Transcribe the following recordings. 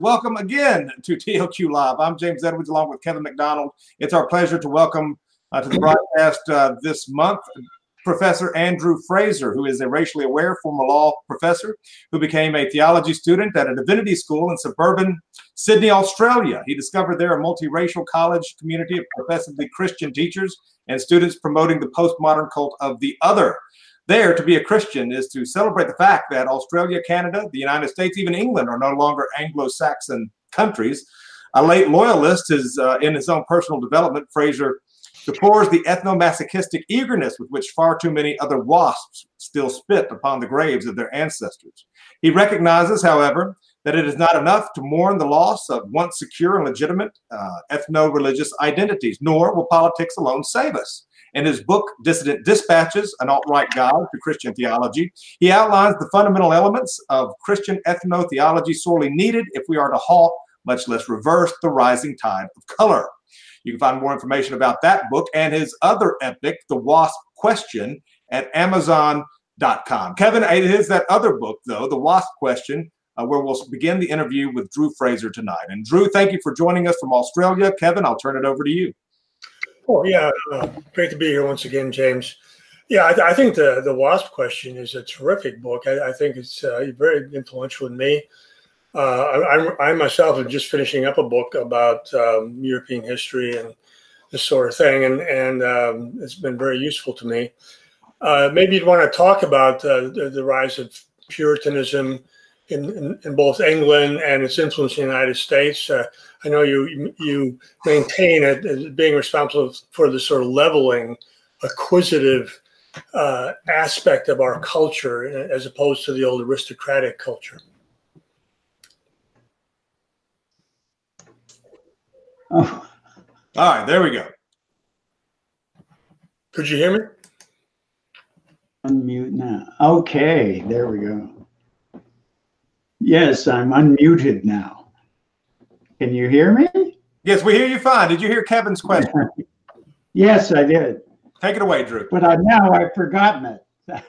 Welcome again to TLQ Live. I'm James Edwards along with Kevin McDonald. It's our pleasure to welcome to the broadcast this month Professor Andrew Fraser, who is a racially aware former law professor who became a theology student at a divinity school in suburban Sydney, Australia. He discovered there a multiracial college community of professedly Christian teachers and students promoting the postmodern cult of the other. There, to be a Christian is to celebrate the fact that Australia, Canada, the United States, even England are no longer Anglo-Saxon countries. A late loyalist is in his own personal development. Fraser deplores the ethno-masochistic eagerness with which far too many other wasps still spit upon the graves of their ancestors. He recognizes, however, that it is not enough to mourn the loss of once secure and legitimate ethno-religious identities, nor will politics alone save us. In his book, Dissident Dispatches, an alt-right guide to Christian theology, he outlines the fundamental elements of Christian ethno-theology sorely needed if we are to halt, much less reverse, the rising tide of color. You can find more information about that book and his other epic, The Wasp Question, at Amazon.com. Kevin, it is that other book, though, The Wasp Question, where we'll begin the interview with Drew Fraser tonight. And Drew, thank you for joining us from Australia. Kevin, I'll turn it over to you. Oh, yeah. Great to be here once again, James. Yeah, I think the WASP Question is a terrific book. I think it's very influential in me. I myself am just finishing up a book about European history and this sort of thing, and it's been very useful to me. Maybe you'd want to talk about the rise of Puritanism in both England and its influence in the United States. I know you maintain it as being responsible for the sort of leveling, acquisitive aspect of our culture as opposed to the old aristocratic culture. Oh. All right, there we go. Could you hear me? Unmute now. Okay, there we go. Yes, I'm unmuted now. Can you hear me? Yes, we hear you fine. Did you hear Kevin's question? Yes, I did. Take it away, Drew. But now I've forgotten it.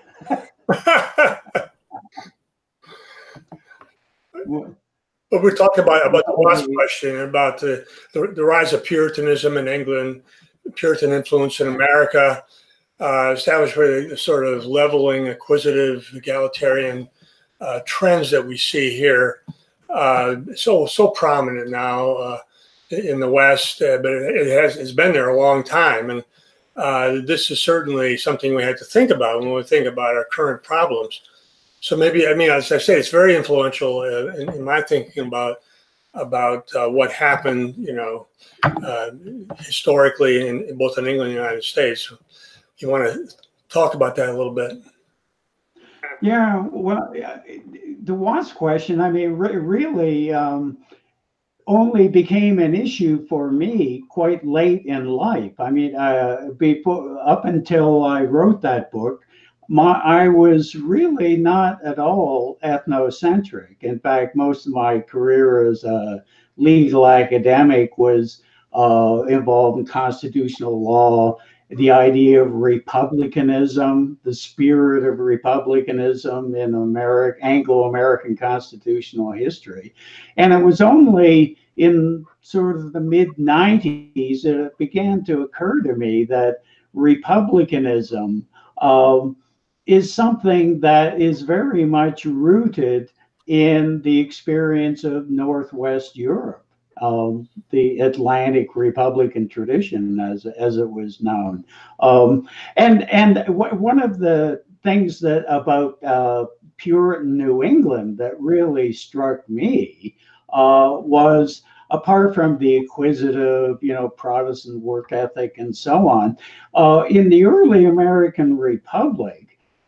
But we're talking about the last question, about the rise of Puritanism in England, Puritan influence in America, established by the sort of leveling, acquisitive, egalitarian trends that we see here, so prominent now in the West, but it's been there a long time, and this is certainly something we have to think about when we think about our current problems. So maybe, I mean, as I say, it's very influential in my thinking about what happened, historically in both in England and the United States. You want to talk about that a little bit? Yeah, well, the WASP question, I mean, really only became an issue for me quite late in life. I mean, up until I wrote that book, I was really not at all ethnocentric. In fact, most of my career as a legal academic was involved in constitutional law, the idea of republicanism, the spirit of republicanism in Anglo-American constitutional history. And it was only in sort of the mid-90s that it began to occur to me that republicanism is something that is very much rooted in the experience of Northwest Europe, the Atlantic Republican tradition, as it was known. And one of the things that about Puritan New England that really struck me was, apart from the acquisitive, Protestant work ethic and so on, in the early American Republic,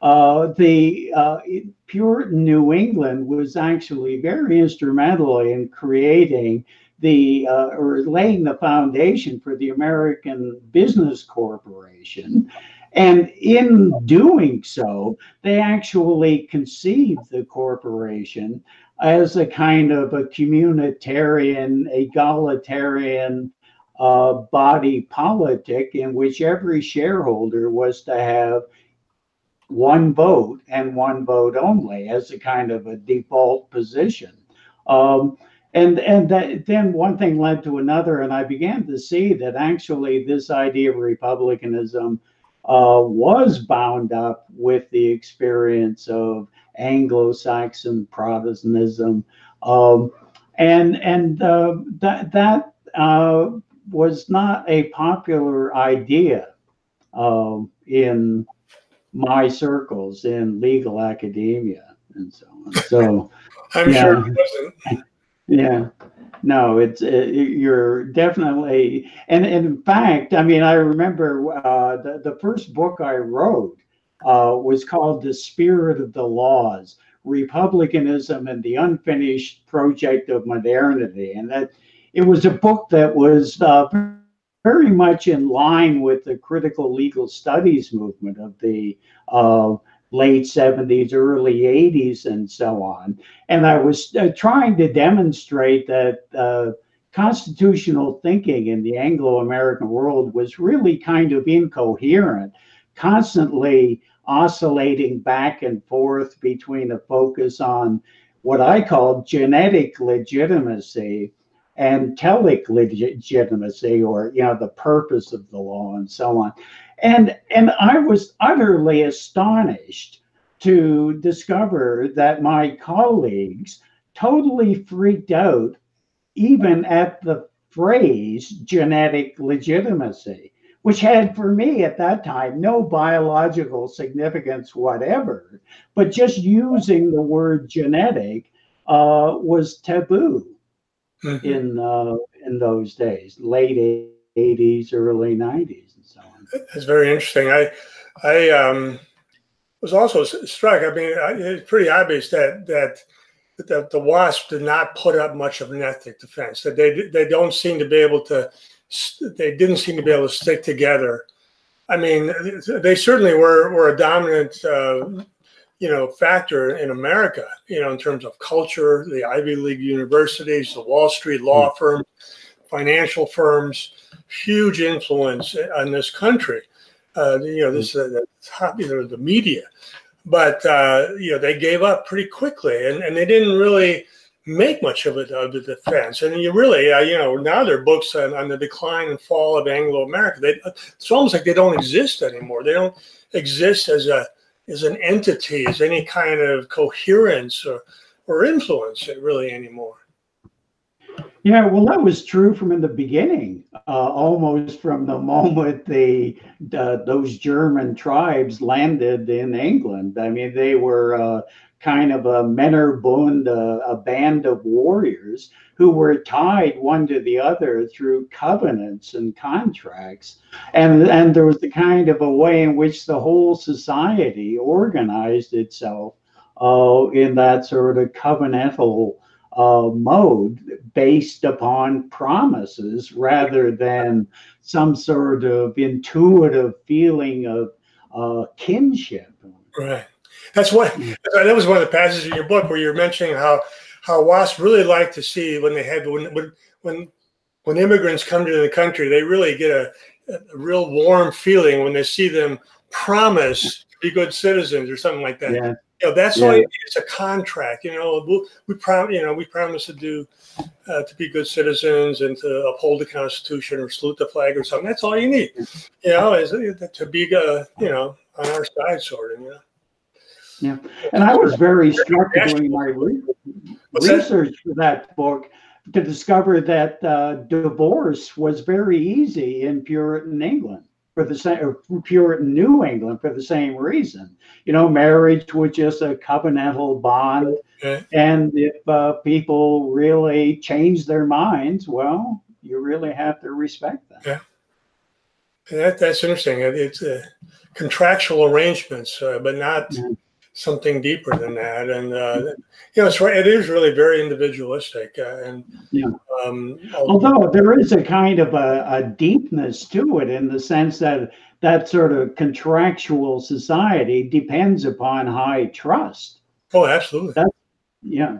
the Puritan New England was actually very instrumental in creating or laying the foundation for the American Business Corporation. And in doing so, they actually conceived the corporation as a kind of a communitarian, egalitarian body politic in which every shareholder was to have one vote and one vote only as a kind of a default position. then one thing led to another, and I began to see that actually this idea of republicanism was bound up with the experience of Anglo-Saxon Protestantism, that was not a popular idea in my circles in legal academia and so on. So I'm sure it wasn't. Yeah, no, you're definitely, and in fact, I mean, I remember the first book I wrote was called The Spirit of the Laws, Republicanism and the Unfinished Project of Modernity. And that it was a book that was very much in line with the critical legal studies movement of the late 70s, early 80s, and so on. And I was trying to demonstrate that constitutional thinking in the Anglo-American world was really kind of incoherent, constantly oscillating back and forth between a focus on what I called genetic legitimacy and telic legitimacy, or the purpose of the law and so on. And I was utterly astonished to discover that my colleagues totally freaked out even at the phrase genetic legitimacy, which had for me at that time no biological significance whatever, but just using the word genetic was taboo in those days, late 80s, early 90s, and so on. That's very interesting. I was also struck. I mean, it's pretty obvious that the WASP did not put up much of an ethnic defense. That they don't seem to be able to. They didn't seem to be able to stick together. I mean, they certainly were a dominant, factor in America. In terms of culture, the Ivy League universities, the Wall Street law firms, financial firms, huge influence on this country. This is the top, the media, but they gave up pretty quickly, and they didn't really make much of the defense. And you really, now there are books on the decline and fall of Anglo-America. It's almost like they don't exist anymore. They don't exist as an entity, as any kind of coherence or influence really anymore. Yeah, well, that was true from in the beginning, almost from the moment those German tribes landed in England. I mean, they were kind of a Männerbund, a band of warriors who were tied one to the other through covenants and contracts. And there was the kind of a way in which the whole society organized itself in that sort of covenantal mode based upon promises rather than some sort of intuitive feeling of kinship. Right. That was one of the passages in your book where you're mentioning how WASP really like to see when immigrants come to the country, they really get a real warm feeling when they see them promise to be good citizens or something like that. Yeah. That's all it's a contract. We promise to be good citizens and to uphold the Constitution or salute the flag or something. That's all you need. Is to be on our side, sort of. Yeah, and I was very struck doing my research for that book to discover that divorce was very easy in Puritan England. Puritan New England for the same reason. Marriage was just a covenantal bond. Okay. And if people really change their minds, well, you really have to respect them. Yeah. That's interesting. It's contractual arrangements, but not something deeper than that. And, it's right. It is really very individualistic. Although there is a kind of a deepness to it in the sense that sort of contractual society depends upon high trust. Oh, absolutely. And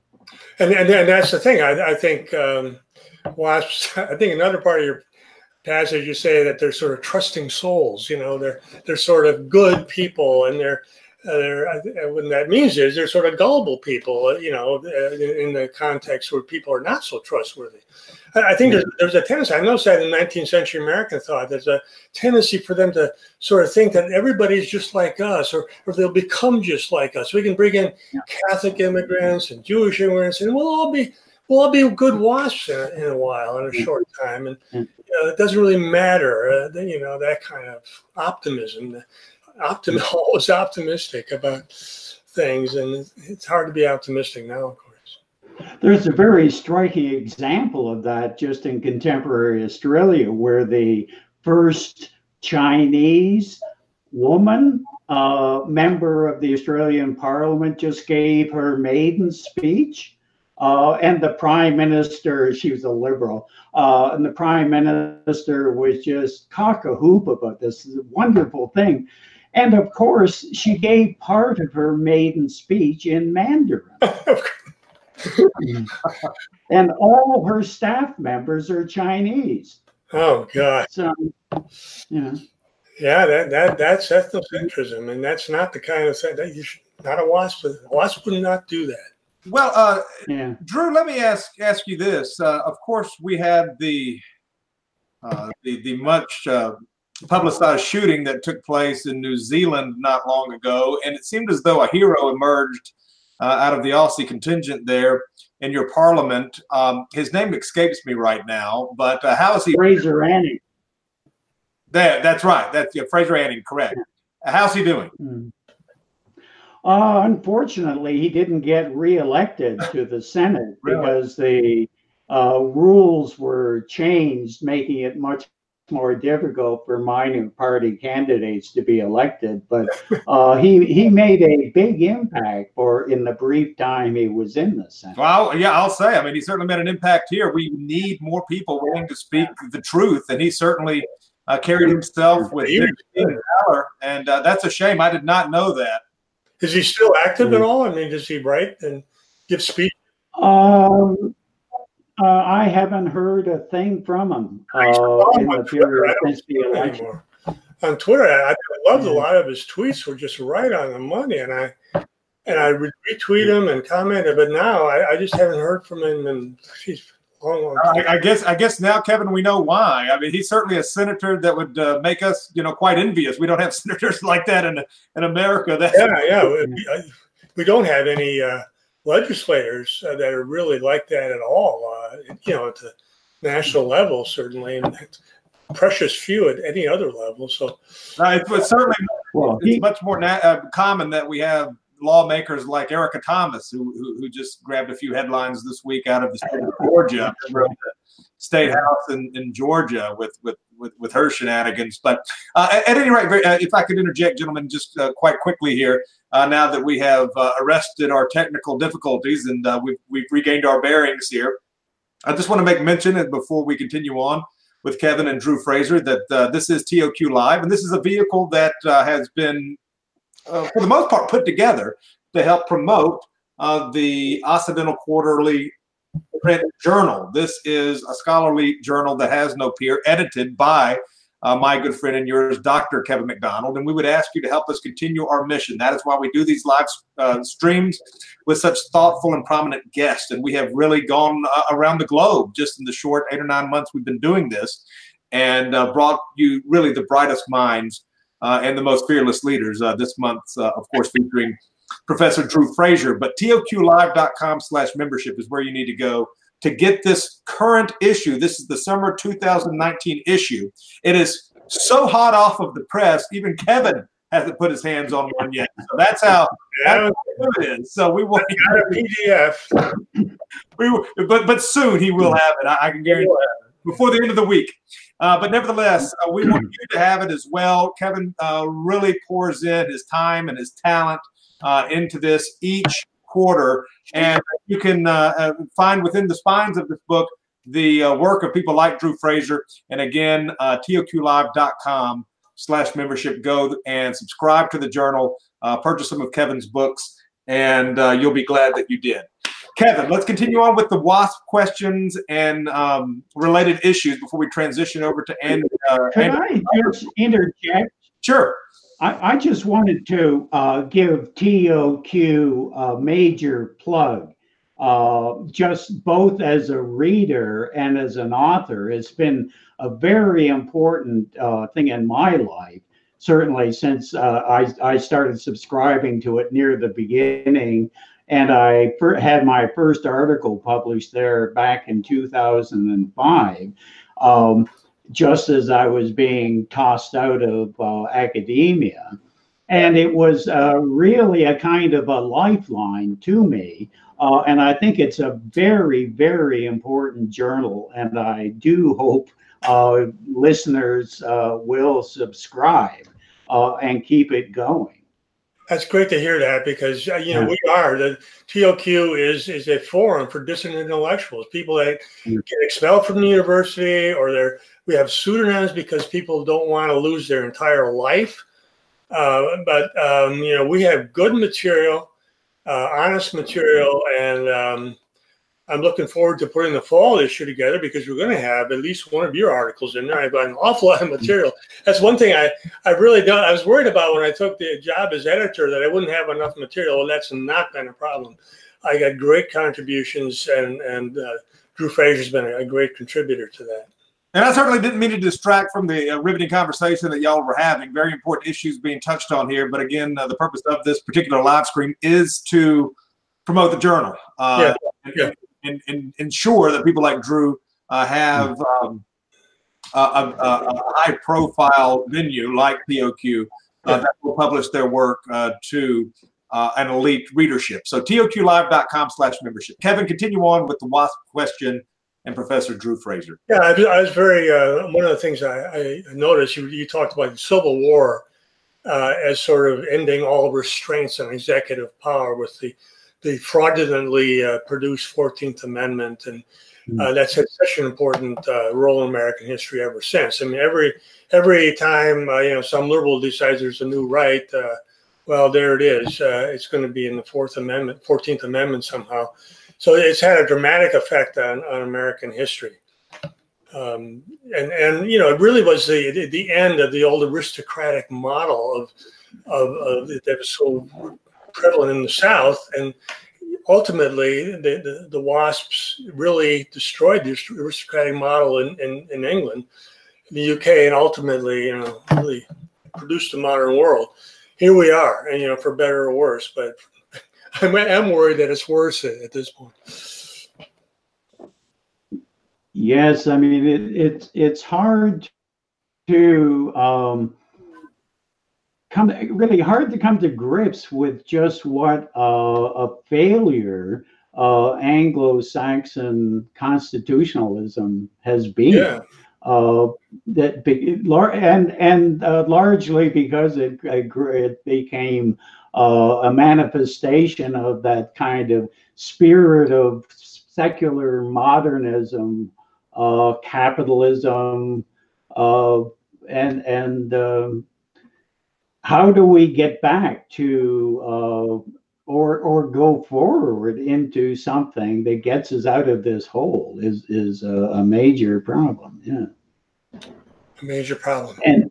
that's the thing. I think WASPs, I think another part of your passage, you say that they're sort of trusting souls, they're sort of good people, and What that means is they're sort of gullible people, in the context where people are not so trustworthy. I think there's a tendency, I noticed that in 19th century American thought, there's a tendency for them to sort of think that everybody's just like us, or they'll become just like us. We can bring in Catholic immigrants and Jewish immigrants, and we'll all be good WASPs in a while, in a short time. And it doesn't really matter, that kind of optimism. Always optimistic about things, and it's hard to be optimistic now, of course. There's a very striking example of that just in contemporary Australia, where the first Chinese woman member of the Australian Parliament just gave her maiden speech. And the Prime Minister, she was a Liberal, and the Prime Minister was just cock-a-hoop about this wonderful thing. And of course, she gave part of her maiden speech in Mandarin. And all her staff members are Chinese. Oh, God. So, yeah. Yeah, that's ethnocentrism, and that's not the kind of thing that you should, not a WASP. WASP would not do that. Well, Drew, let me ask you this. Of course, we had the much publicized shooting that took place in New Zealand not long ago, and it seemed as though a hero emerged out of the Aussie contingent there in your parliament. His name escapes me right now, but how is he? Fraser Anning. That's right. That's Fraser Anning, correct. How's he doing? Unfortunately, he didn't get reelected to the Senate because the rules were changed, making it much more difficult for minor party candidates to be elected. But he made a big impact in the brief time he was in the Senate. Well, yeah, I'll say. I mean, he certainly made an impact here. We need more people willing to speak the truth, and he certainly carried himself with valor, and that's a shame. I did not know that. Is he still active at all? I mean, does he write and give speeches? I haven't heard a thing from him in the period since the election. On Twitter, I loved a lot of his tweets were just right on the money, and I retweet him and commented. But now I just haven't heard from him in long time. I guess now, Kevin, we know why. I mean, he's certainly a senator that would make us, quite envious. We don't have senators like that in America. We don't have any legislators that are really like that at all. At the national level, certainly, and precious few at any other level. So it's certainly it's much more common that we have lawmakers like Erica Thomas, who just grabbed a few headlines this week out of the state of Georgia, from the state house in Georgia with her shenanigans. But at any rate, if I could interject, gentlemen, just quite quickly here, now that we have arrested our technical difficulties and we've regained our bearings here, I just want to make mention before we continue on with Kevin and Drew Fraser that this is TOQ Live, and this is a vehicle that has been for the most part put together to help promote the Occidental Quarterly print journal. This is a scholarly journal that has no peer, edited by my good friend and yours, Dr. Kevin McDonald, and we would ask you to help us continue our mission. That is why we do these live streams with such thoughtful and prominent guests, and we have really gone around the globe just in the short 8 or 9 months we've been doing this, and brought you really the brightest minds and the most fearless leaders. This month, of course, featuring Professor Drew Fraser. But TOQlive.com/membership is where you need to go to get this current issue. This is the summer 2019 issue. It is so hot off of the press, even Kevin hasn't put his hands on one yet. So that's how good it is. So we want a PDF. But soon he will have it. I can guarantee that before the end of the week. But nevertheless, we want you to have it as well. Kevin really pours in his time and his talent into this each quarter. And you can find within the spines of this book the work of people like Drew Fraser. And again, TOQlive.com/membership. Go and subscribe to the journal, purchase some of Kevin's books, and you'll be glad that you did. Kevin, let's continue on with the WASP questions and related issues before we transition over to Andy. Could I just interject? Sure. I just wanted to give TOQ a major plug. Just both as a reader and as an author, it's been a very important thing in my life. Certainly, since I started subscribing to it near the beginning, and I had my first article published there back in 2005. Just as I was being tossed out of academia. And it was really a kind of a lifeline to me. And I think it's a very, very important journal. And I do hope listeners will subscribe and keep it going. That's great to hear that, because we are the TOQ is a forum for dissident intellectuals, people that get expelled from the university, or we have pseudonyms because people don't want to lose their entire life. But we have good material, honest material, and I'm looking forward to putting the fall issue together, because we're going to have at least one of your articles in there. I've got an awful lot of material. That's one thing I really don't. I was worried about when I took the job as editor that I wouldn't have enough material. Well, that's not been a problem. I got great contributions, and Drew Fraser's been a great contributor to that. And I certainly didn't mean to distract from the riveting conversation that y'all were having. Very important issues being touched on here. But again, the purpose of this particular live stream is to promote the journal. And ensure that people like Drew have a high-profile venue like TOQ that will publish their work to an elite readership. So TOQlive.com/membership. Kevin, continue on with the WASP question and Professor Drew Fraser. Yeah, I was very, one of the things I noticed, you talked about the Civil War as sort of ending all restraints on executive power with the fraudulently produced 14th Amendment, and that's had such an important role in American history ever since. I mean, every time some liberal decides there's a new right, well, there it is. It's going to be in the 14th Amendment somehow. So it's had a dramatic effect on American history, and it really was the end of the old aristocratic model of that was so prevalent in the South, and ultimately the WASPs really destroyed the aristocratic model in England, the UK, and ultimately really produced the modern world. Here we are, and for better or worse, but I'm worried that it's worse at this point. Yes, I mean it's hard to really hard to come to grips with just what a failure Anglo-Saxon constitutionalism has been. Yeah. Largely because it became a manifestation of that kind of spirit of secular modernism, capitalism, and how do we get back to or go forward into something that gets us out of this hole is a major problem. Yeah, a major problem. And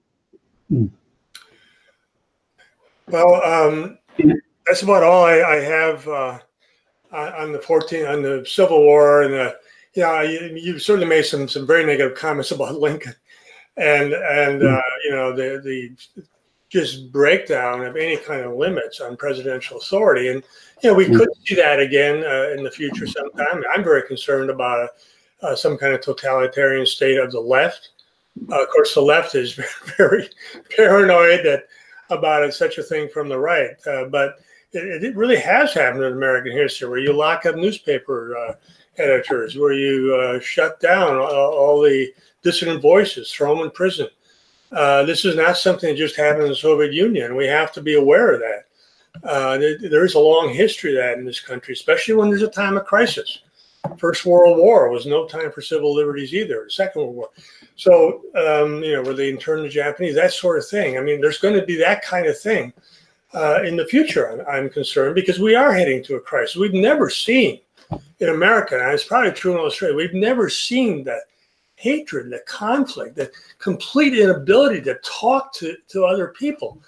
well, that's about all I have on the Civil War, and you certainly made some very negative comments about Lincoln, and the just breakdown of any kind of limits on presidential authority. And, we could see that again in the future sometime. I'm very concerned about some kind of totalitarian state of the left. Of course, the left is very paranoid about such a thing from the right. But it really has happened in American history, where you lock up newspaper editors, where you shut down all the dissident voices, throw them in prison. This is not something that just happened in the Soviet Union. We have to be aware of that. There is a long history of that in this country, especially when there's a time of crisis. First World War was no time for civil liberties either. Second World War. So, where they interned the Japanese, that sort of thing. I mean, there's going to be that kind of thing in the future, I'm concerned, because we are heading to a crisis. We've never seen in America, and it's probably true in Australia, we've never seen that hatred, the conflict, the complete inability to talk to other people.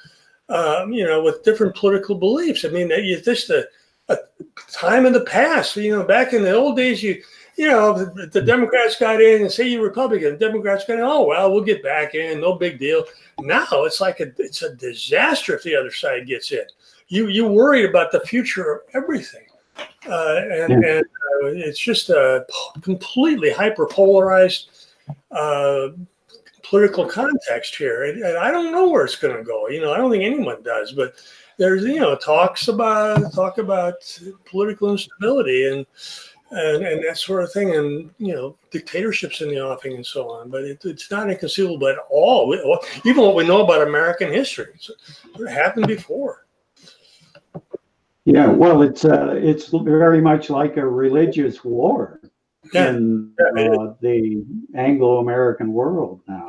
with different political beliefs. I mean, it's just a time in the past. Back in the old days, the Democrats got in, and say you're Republican, Democrats got in, oh, well, we'll get back in, no big deal. Now it's like it's a disaster if the other side gets in. You worried about the future of everything. And it's just a completely hyper-polarized political context here. And I don't know where it's going to go. I don't think anyone does. But there's, talk about political instability and that sort of thing, and dictatorships in the offing and so on. But it's not inconceivable at all. Even what we know about American history, it happened before. Yeah, well, it's very much like a religious war in the Anglo-American world now,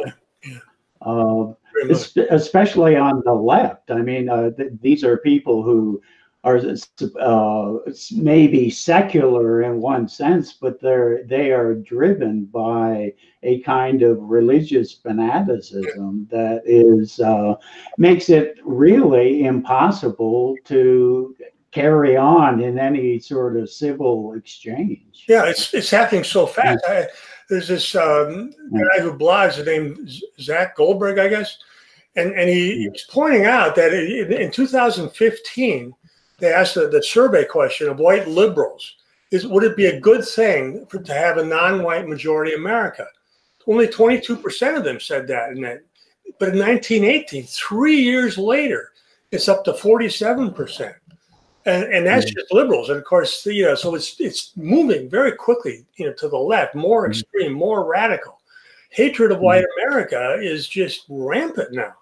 especially on the left. I mean, these are people who are maybe secular in one sense, but they are driven by a kind of religious fanaticism that makes it really impossible to carry on in any sort of civil exchange. Yeah, it's happening so fast. There's this guy who blogs, his name Zach Goldberg, I guess, and he's pointing out that in 2015, they asked the survey question of white liberals: would it be a good thing to have a non-white majority America? Only 22% of them said that. But in 1918, 3 years later, it's up to 47%. And that's just liberals. And of course, so it's moving very quickly, to the left, more extreme, more radical. Hatred of white America is just rampant now.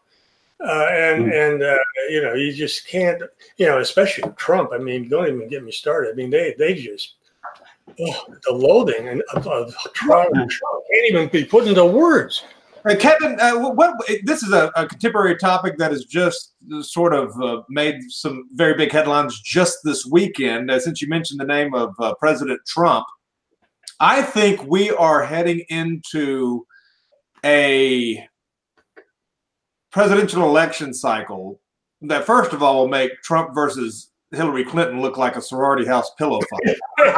You just can't, especially Trump. I mean, don't even get me started. I mean, they just, the loathing of Trump can't even be put into words. Kevin, this is a contemporary topic that has just sort of made some very big headlines just this weekend. Since you mentioned the name of President Trump, I think we are heading into a presidential election cycle that, first of all, will make Trump versus Hillary Clinton look like a sorority house pillow fight.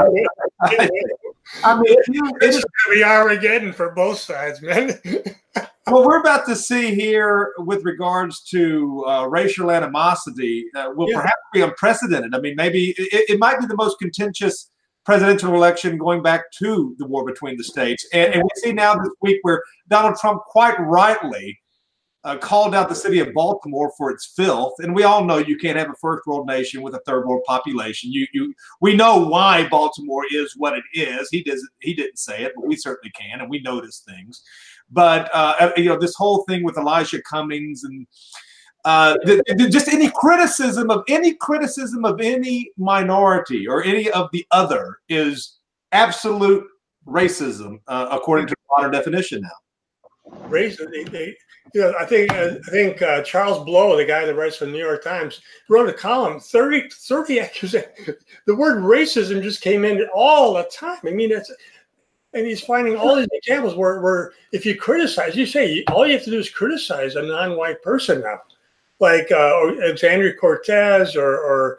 I mean, it's going to be Armageddon for both sides, man. What we're about to see here with regards to racial animosity will perhaps be unprecedented. I mean, maybe it might be the most contentious presidential election going back to the war between the states. And we see now this week where Donald Trump quite rightly called out the city of Baltimore for its filth. And we all know you can't have a first world nation with a third world population. We know why Baltimore is what it is. He didn't say it, but we certainly can, and we notice things. But this whole thing with Elijah Cummings and just any criticism of any minority or any of the other is absolute racism, according to the modern definition now. Racism. I think Charles Blow, the guy that writes for the New York Times, wrote a column. 30 accusations. The word racism just came in all the time. I mean, and he's finding all these examples where if you criticize, you say all you have to do is criticize a non-white person now, like Alexandria Cortez or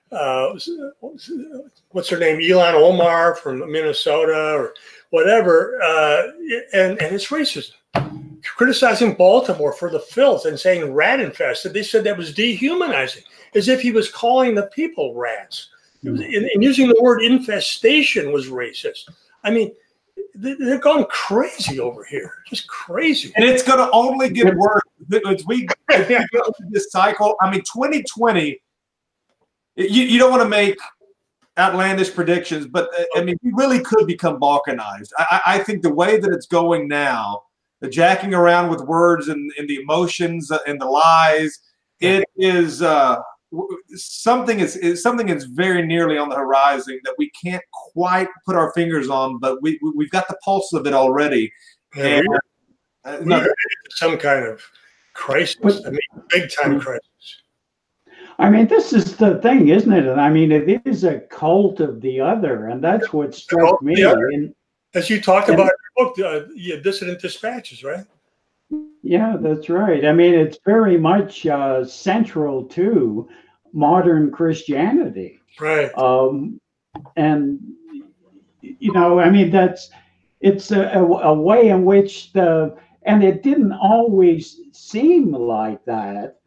what's her name, Ilhan Omar from Minnesota or whatever, and it's racism. Criticizing Baltimore for the filth and saying rat infested, they said that was dehumanizing, as if he was calling the people rats. And using the word infestation was racist. I mean, they're going crazy over here, just crazy. And it's going to only get worse as we go through this cycle. I mean, 2020, you don't want to make outlandish predictions, but I mean, we really could become balkanized. I think the way that it's going now, the jacking around with words and the emotions and the lies, it is something is very nearly on the horizon that we can't quite put our fingers on, but we've got the pulse of it already. Yeah, some kind of crisis. I mean, big time crisis. I mean, this is the thing, isn't it? I mean, it is a cult of the other, and that's what struck me. As you talked about in your book, Dissident Dispatches, right? Yeah, that's right. I mean, it's very much central to modern Christianity. Right. And, I mean, it's a way in which and it didn't always seem like that,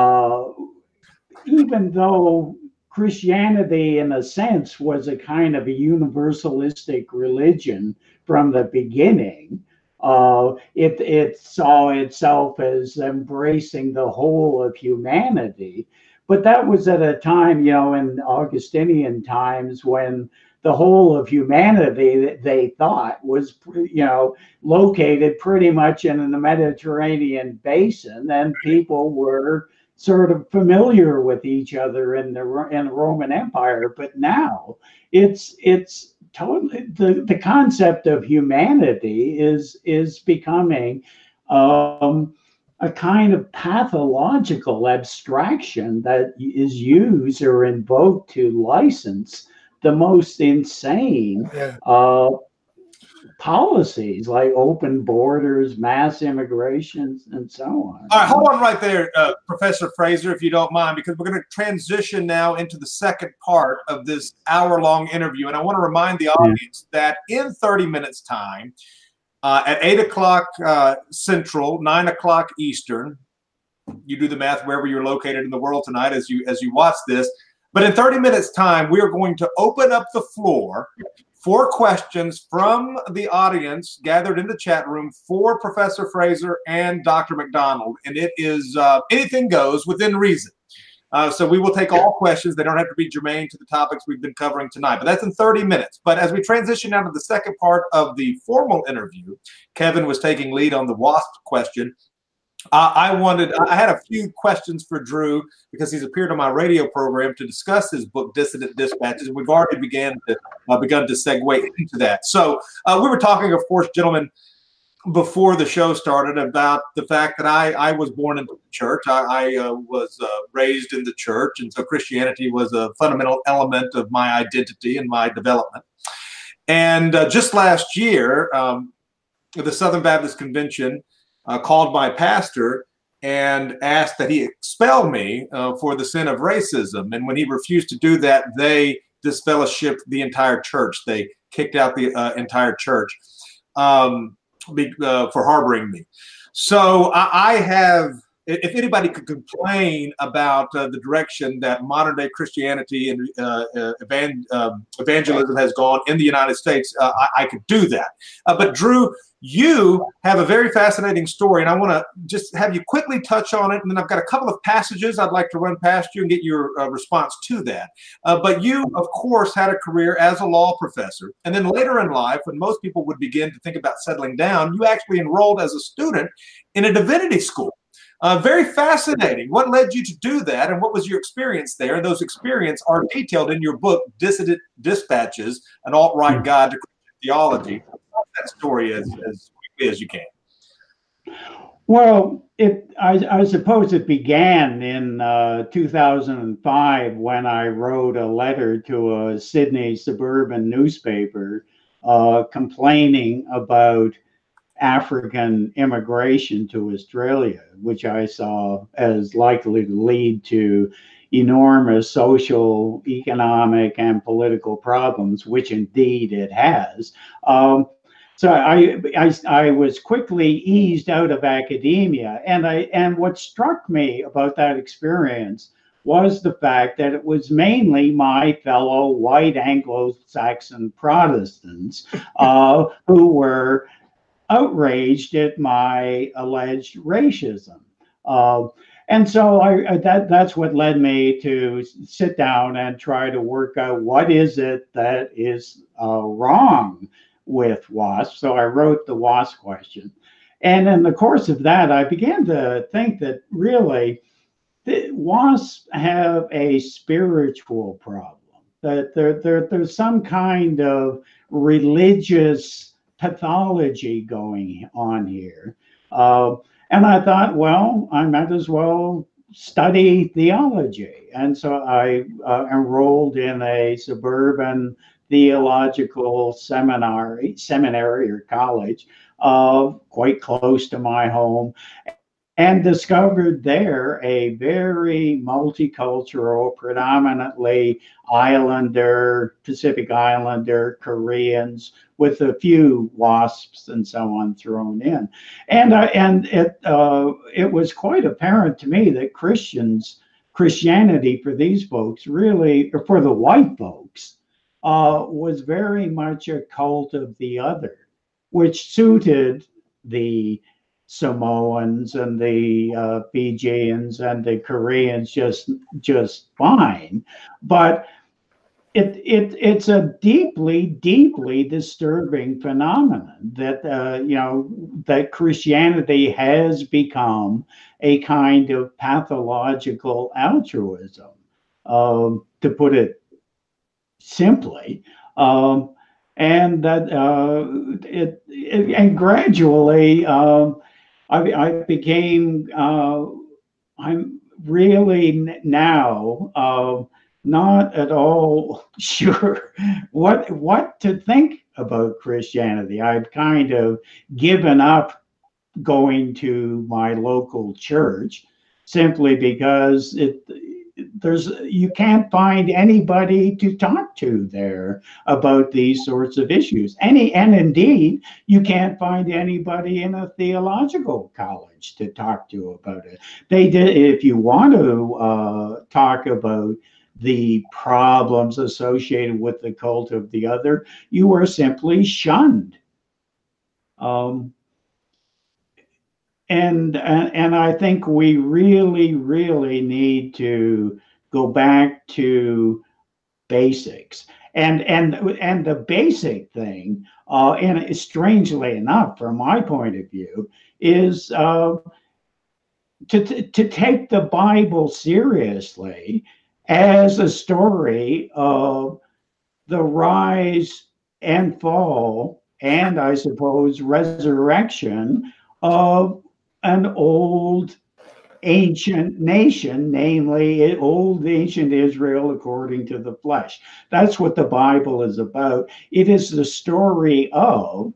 even though Christianity, in a sense, was a kind of a universalistic religion from the beginning. It saw itself as embracing the whole of humanity. But that was at a time, in Augustinian times, when the whole of humanity that they thought was, located pretty much in the Mediterranean basin, and people were sort of familiar with each other in the Roman Empire. But now it's totally the concept of humanity is becoming a kind of pathological abstraction that is used or invoked to license the most insane policies like open borders, mass immigration, and so on. All right, hold on right there, Professor Fraser, if you don't mind, because we're going to transition now into the second part of this hour-long interview. And I want to remind the audience that in 30 minutes' time, at 8 o'clock Central, 9 o'clock Eastern, you do the math wherever you're located in the world tonight as you watch this, but in 30 minutes' time, we are going to open up the floor for questions from the audience gathered in the chat room for Professor Fraser and Dr. McDonald. And it is anything goes within reason. So we will take all questions. They don't have to be germane to the topics we've been covering tonight, but that's in 30 minutes. But as we transition now to the second part of the formal interview, Kevin was taking lead on the WASP question. I had a few questions for Drew because he's appeared on my radio program to discuss his book, Dissident Dispatches. We've already begun to segue into that. So we were talking, of course, gentlemen, before the show started about the fact that I was born into the church. I was raised in the church, and so Christianity was a fundamental element of my identity and my development. And just last year, the Southern Baptist Convention called my pastor and asked that he expel me for the sin of racism. And when he refused to do that, they disfellowshipped the entire church. They kicked out the entire church for harboring me. So I have, if anybody could complain about the direction that modern day Christianity and evangelism has gone in the United States, I could do that. But Drew, you have a very fascinating story, and I want to just have you quickly touch on it, and then I've got a couple of passages I'd like to run past you and get your response to that. But you, of course, had a career as a law professor, and then later in life, when most people would begin to think about settling down, you actually enrolled as a student in a divinity school. Very fascinating. What led you to do that, and what was your experience there? Those experiences are detailed in your book, Dissident Dispatches, an alt-right guide to Christian theology. That story as quickly as you can. Well, I suppose it began in 2005 when I wrote a letter to a Sydney suburban newspaper complaining about African immigration to Australia, which I saw as likely to lead to enormous social, economic, and political problems, which indeed it has. So I was quickly eased out of academia, and what struck me about that experience was the fact that it was mainly my fellow white Anglo-Saxon Protestants who were outraged at my alleged racism. And so that's what led me to sit down and try to work out what is it that is wrong with WASP. So I wrote the WASP question. And in the course of that, I began to think that really the WASP have a spiritual problem, that there's some kind of religious pathology going on here. And I thought, well, I might as well study theology. And so I enrolled in a suburban theological seminary or college, quite close to my home, and discovered there a very multicultural, predominantly Islander, Pacific Islander, Koreans, with a few WASPs and so on thrown in. And it was quite apparent to me that Christianity for these folks really, or for the white folks, was very much a cult of the other, which suited the Samoans and the Fijians and the Koreans just fine. But it's a deeply disturbing phenomenon that that Christianity has become a kind of pathological altruism, to put it simply, and that and gradually I became I'm really now not at all sure what to think about Christianity. I've kind of given up going to my local church simply because you can't find anybody to talk to there about these sorts of issues. And indeed, you can't find anybody in a theological college to talk to about it. If you want to talk about the problems associated with the cult of the other, you are simply shunned. And I think we really need to go back to basics. And the basic thing, and strangely enough, from my point of view, is to take the Bible seriously as a story of the rise and fall, and I suppose resurrection of an old ancient nation, namely old ancient Israel according to the flesh. That's what the Bible is about. It is the story of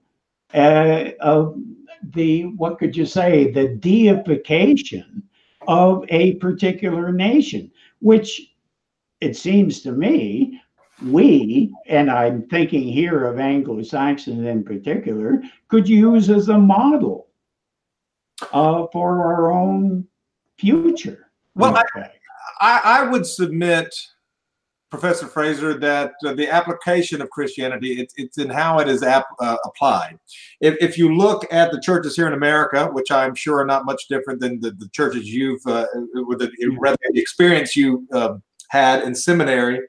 the, what could you say, the deification of a particular nation, which it seems to me and I'm thinking here of Anglo-Saxons in particular, could use as a model for our own future. Well, I would submit, Professor Fraser, that the application of Christianity, it's in how it is applied. If you look at the churches here in America, which I'm sure are not much different than the churches you've, with the experience you had in seminary,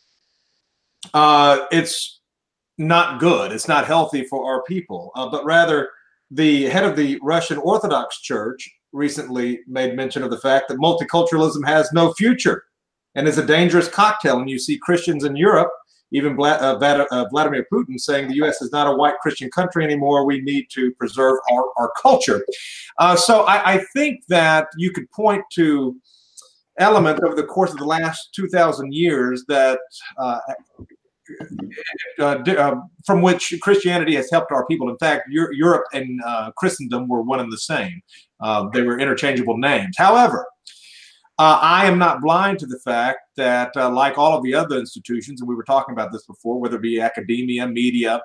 it's not good. It's not healthy for our people, but rather the head of the Russian Orthodox Church recently made mention of the fact that multiculturalism has no future and is a dangerous cocktail. And you see Christians in Europe, even Vladimir Putin, saying the U.S. is not a white Christian country anymore. We need to preserve our culture. So I think that you could point to elements over the course of the last 2,000 years that from which Christianity has helped our people. In fact, Europe and Christendom were one and the same. They were interchangeable names. However, I am not blind to the fact that, like all of the other institutions, and we were talking about this before, whether it be academia, media,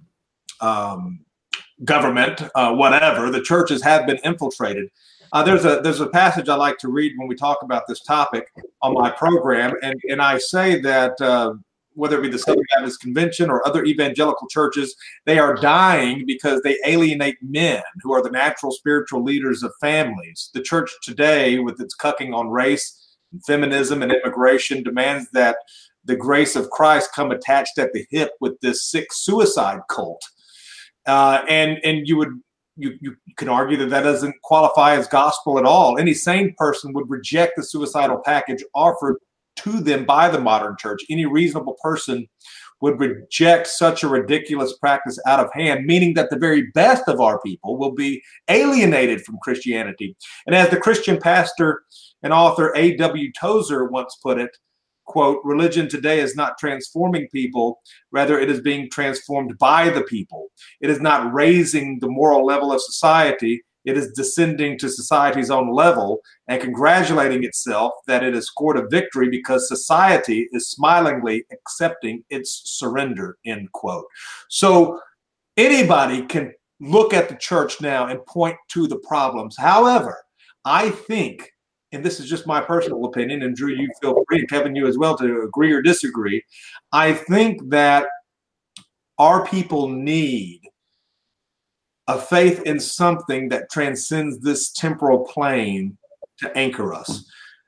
government, whatever, the churches have been infiltrated. There's a passage I like to read when we talk about this topic on my program, and I say that whether it be the Southern Baptist Convention or other evangelical churches, they are dying because they alienate men who are the natural spiritual leaders of families. The church today, with its cucking on race, and feminism, and immigration, demands that the grace of Christ come attached at the hip with this sick suicide cult. And you can argue that doesn't qualify as gospel at all. Any sane person would reject the suicidal package offered to them by the modern church. Any reasonable person would reject such a ridiculous practice out of hand, meaning that the very best of our people will be alienated from Christianity. And as the Christian pastor and author A.W. Tozer once put it, quote, religion today is not transforming people, rather it is being transformed by the people. It is not raising the moral level of society, it is descending to society's own level and congratulating itself that it has scored a victory because society is smilingly accepting its surrender, end quote. So anybody can look at the church now and point to the problems. However, I think, and this is just my personal opinion, and Drew, you feel free, and Kevin, you as well, to agree or disagree. I think that our people need a faith in something that transcends this temporal plane to anchor us.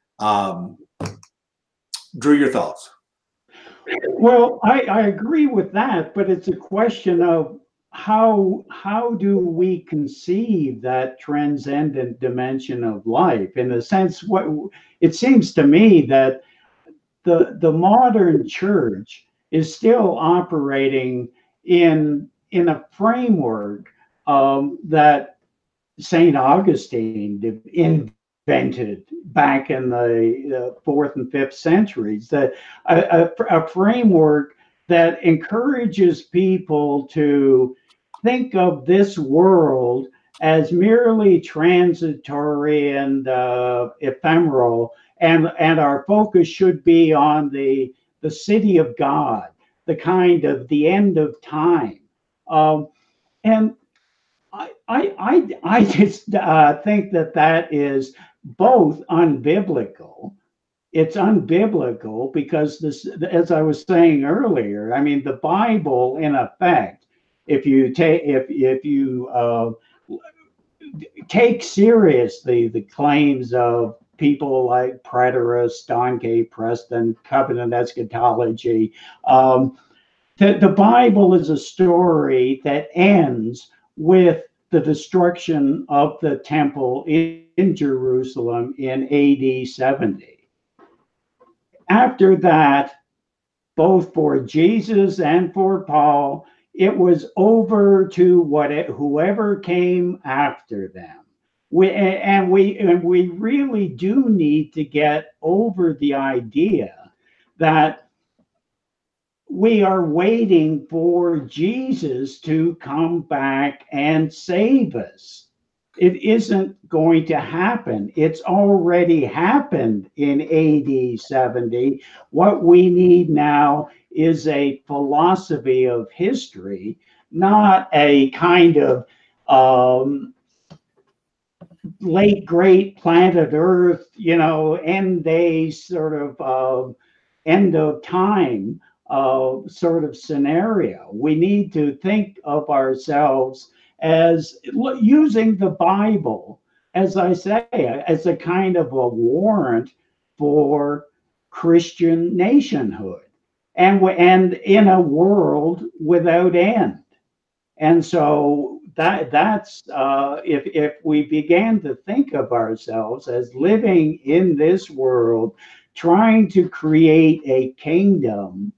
Drew, your thoughts? Well, I agree with that, but it's a question of how do we conceive that transcendent dimension of life? In a sense, what it seems to me that the modern church is still operating in a framework that St. Augustine invented back in the 4th and 5th centuries, that a framework that encourages people to think of this world as merely transitory and ephemeral, and our focus should be on the city of God, the kind of the end of time. And I just think that is both unbiblical. It's unbiblical because this, as I was saying earlier, I mean, the Bible, in effect, if you take seriously the claims of people like preterists, Don K. Preston, covenant eschatology, the Bible is a story that ends with the destruction of the temple in Jerusalem in AD 70. After that, both for Jesus and for Paul, it was over to whoever came after them. We really do need to get over the idea that we are waiting for Jesus to come back and save us. It isn't going to happen. It's already happened in AD 70. What we need now is a philosophy of history, not a kind of late great planet Earth, end days sort of end of time sort of scenario. We need to think of ourselves as using the Bible, as I say, as a kind of a warrant for Christian nationhood, and in a world without end. And so that's if we began to think of ourselves as living in this world, trying to create a kingdom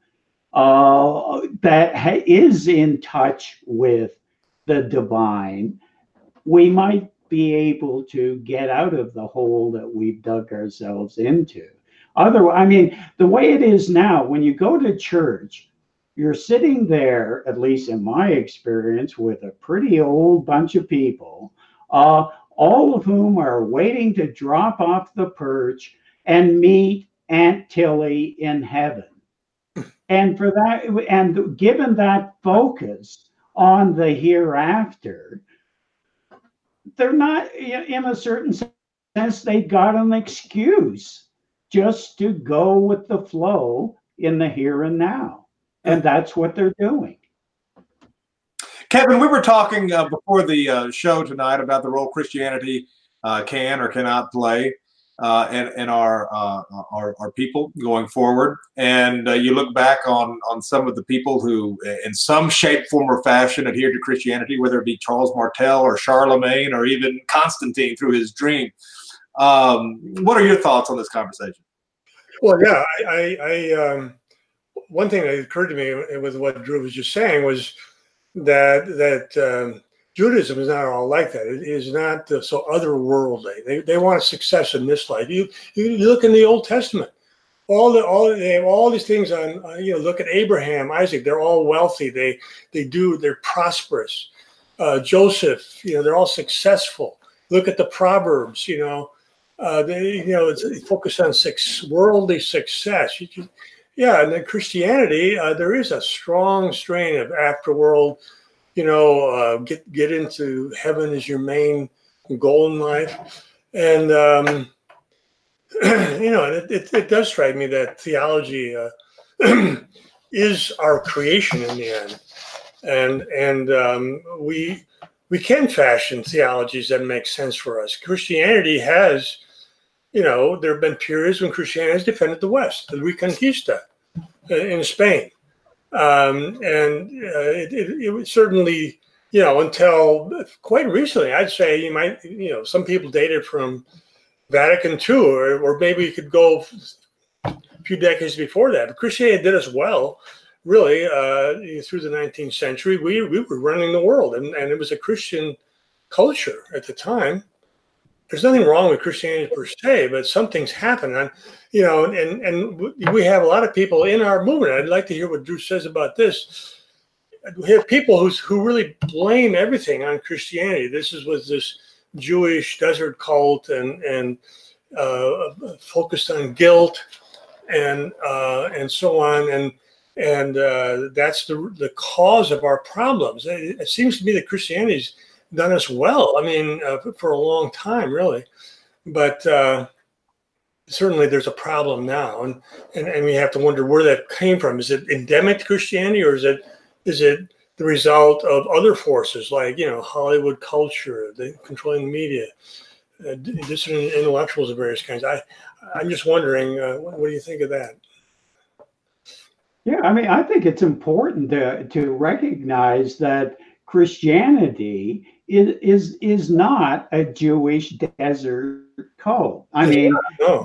that is in touch with the divine, we might be able to get out of the hole that we've dug ourselves into. Otherwise, I mean, the way it is now, when you go to church, you're sitting there, at least in my experience, with a pretty old bunch of people, all of whom are waiting to drop off the perch and meet Aunt Tilly in heaven. And for that, and given that focus on the hereafter, they're not, in a certain sense, they got an excuse just to go with the flow in the here and now. And that's what they're doing. Kevin, we were talking before the show tonight about the role Christianity can or cannot play in our people going forward. And you look back on some of the people who, in some shape, form, or fashion, adhered to Christianity, whether it be Charles Martel or Charlemagne or even Constantine through his dream. What are your thoughts on this conversation? Well, yeah, I one thing that occurred to me with what Drew was just saying was that Judaism is not all like that. It is not so otherworldly. They want a success in this life. You look in the Old Testament. They have all these things on. Look at Abraham, Isaac. They're all wealthy. They're prosperous. Joseph, they're all successful. Look at the Proverbs. It's focused on worldly success. Yeah, and then Christianity, there is a strong strain of afterworld. Get into heaven is your main goal in life, and it does strike me that theology is our creation in the end, and we can fashion theologies that make sense for us. Christianity has. There have been periods when Christianity has defended the West, the Reconquista in Spain. It was certainly, until quite recently, I'd say some people dated from Vatican II, or maybe you could go a few decades before that. But Christianity did as well, really, through the 19th century. We were running the world, and it was a Christian culture at the time. There's nothing wrong with Christianity per se, but something's happened. And we have a lot of people in our movement. I'd like to hear what Drew says about this. We have people who really blame everything on Christianity. This was this Jewish desert cult and focused on guilt and so on. And that's the cause of our problems. It seems to me that Christianity's done us well. I mean, for a long time, really, but certainly there's a problem now, and we have to wonder where that came from. Is it endemic to Christianity, or is it the result of other forces like Hollywood culture, controlling the media, dissident intellectuals of various kinds? I'm just wondering, what do you think of that? Yeah, I mean, I think it's important to recognize that Christianity is not a Jewish desert cult. I mean,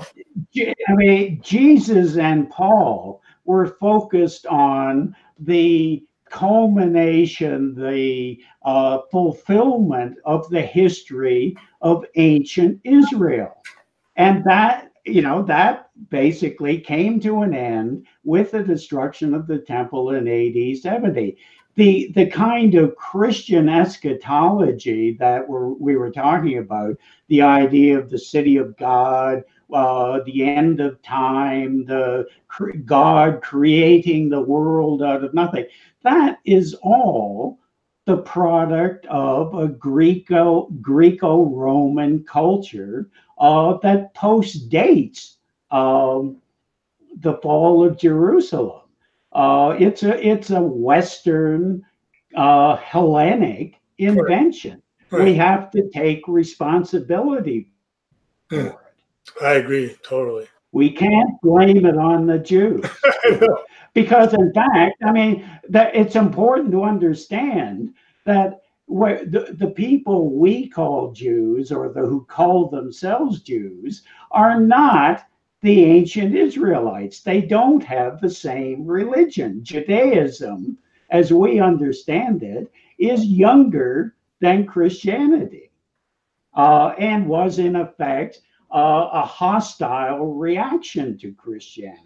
Jesus and Paul were focused on the culmination, the fulfillment of the history of ancient Israel, and that basically came to an end with the destruction of the temple in AD 70. The kind of Christian eschatology that we were talking about, the idea of the city of God, the end of time, God creating the world out of nothing, that is all the product of a Greco-Roman culture that postdates the fall of Jerusalem. It's a Western Hellenic invention. Right. We have to take responsibility for it. I agree totally. We can't blame it on the Jews. Because in fact, I mean, that it's important to understand that the people we call Jews, or who call themselves Jews, are not the ancient Israelites. They don't have the same religion. Judaism, as we understand it, is younger than Christianity, and was in effect a hostile reaction to Christianity.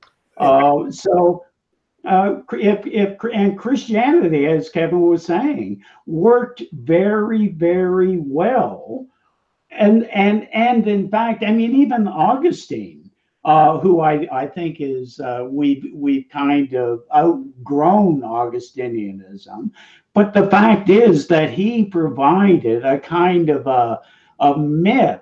And Christianity, as Kevin was saying, worked very, very well. And in fact, I mean, even Augustine, who I think is we've kind of outgrown Augustinianism, but the fact is that he provided a kind of a myth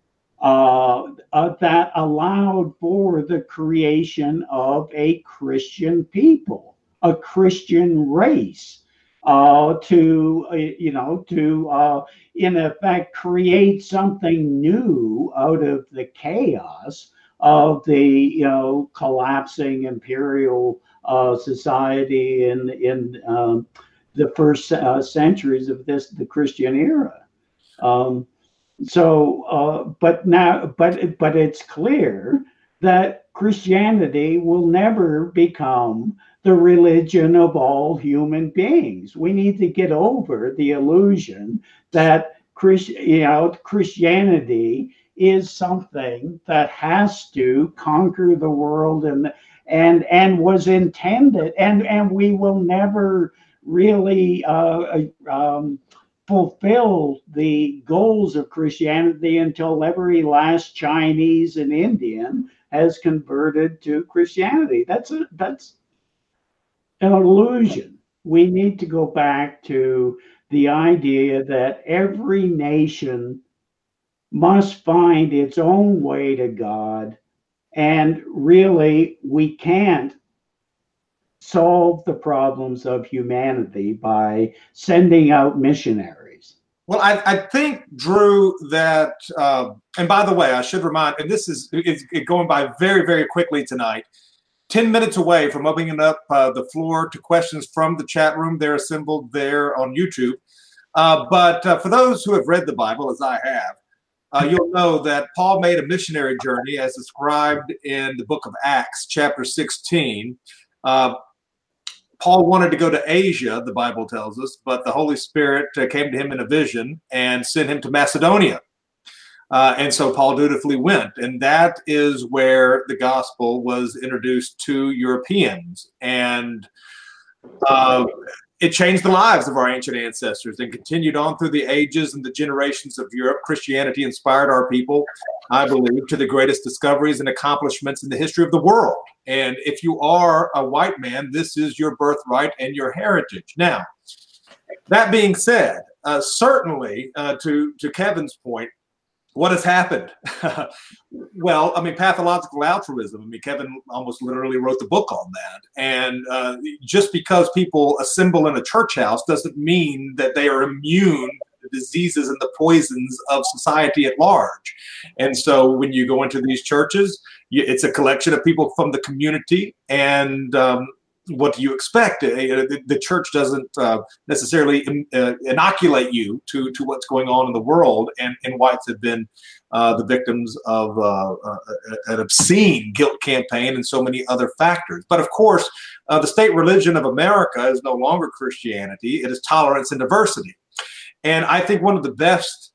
that allowed for the creation of a Christian people, a Christian race, to in effect create something new out of the chaos of the collapsing imperial society in the first centuries of the Christian era. But it's clear that Christianity will never become the religion of all human beings. We need to get over the illusion that Christianity is something that has to conquer the world and was intended, and we will never really fulfill the goals of Christianity until every last Chinese and Indian has converted to Christianity. That's an illusion. We need to go back to the idea that every nation must find its own way to God, and really we can't solve the problems of humanity by sending out missionaries. Well, I think, Drew, that, and by the way, I should remind, and this is going by very, very quickly tonight, 10 minutes away from opening up the floor to questions from the chat room. They're assembled there on YouTube. But for those who have read the Bible, as I have, you'll know that Paul made a missionary journey as described in the book of Acts, chapter 16. Paul wanted to go to Asia, the Bible tells us, but the Holy Spirit came to him in a vision and sent him to Macedonia. And so Paul dutifully went. And that is where the gospel was introduced to Europeans. And it changed the lives of our ancient ancestors and continued on through the ages and the generations of Europe. Christianity inspired our people, I believe, to the greatest discoveries and accomplishments in the history of the world. And if you are a white man, this is your birthright and your heritage. Now, that being said, certainly to Kevin's point, what has happened? Well, I mean, pathological altruism. I mean, Kevin almost literally wrote the book on that. And just because people assemble in a church house doesn't mean that they are immune to the diseases and the poisons of society at large. And so when you go into these churches, it's a collection of people from the community. And what do you expect? The church doesn't necessarily inoculate you to what's going on in the world, and whites have been the victims of an obscene guilt campaign and so many other factors. But of course, the state religion of America is no longer Christianity. It is tolerance and diversity. And I think one of the best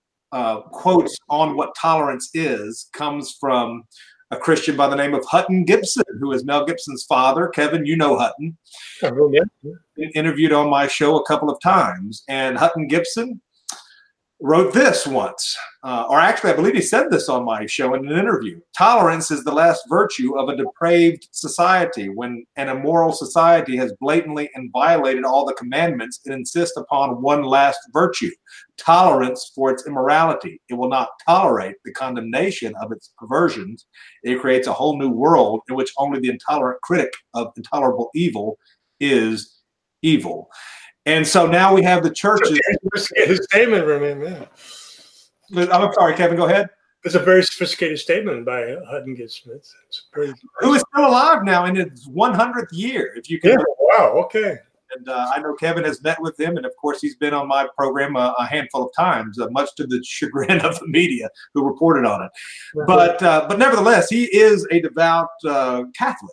quotes on what tolerance is comes from a Christian by the name of Hutton Gibson, who is Mel Gibson's father. Kevin, you know Hutton. Oh, yeah. Interviewed on my show a couple of times. And Hutton Gibson wrote this once, or actually I believe he said this on my show in an interview. Tolerance is the last virtue of a depraved society. When an immoral society has blatantly and violated all the commandments, it insists upon one last virtue, tolerance for its immorality. It will not tolerate the condemnation of its perversions. It creates a whole new world in which only the intolerant critic of intolerable evil is evil. And so now we have the churches. His statement, man. I'm sorry, Kevin, go ahead. It's a very sophisticated statement by Hutton Gibson. Who is still alive now in his 100th year, if you can. Yeah, wow, okay. And I know Kevin has met with him, and of course he's been on my program a handful of times, much to the chagrin of the media who reported on it. But nevertheless, he is a devout Catholic.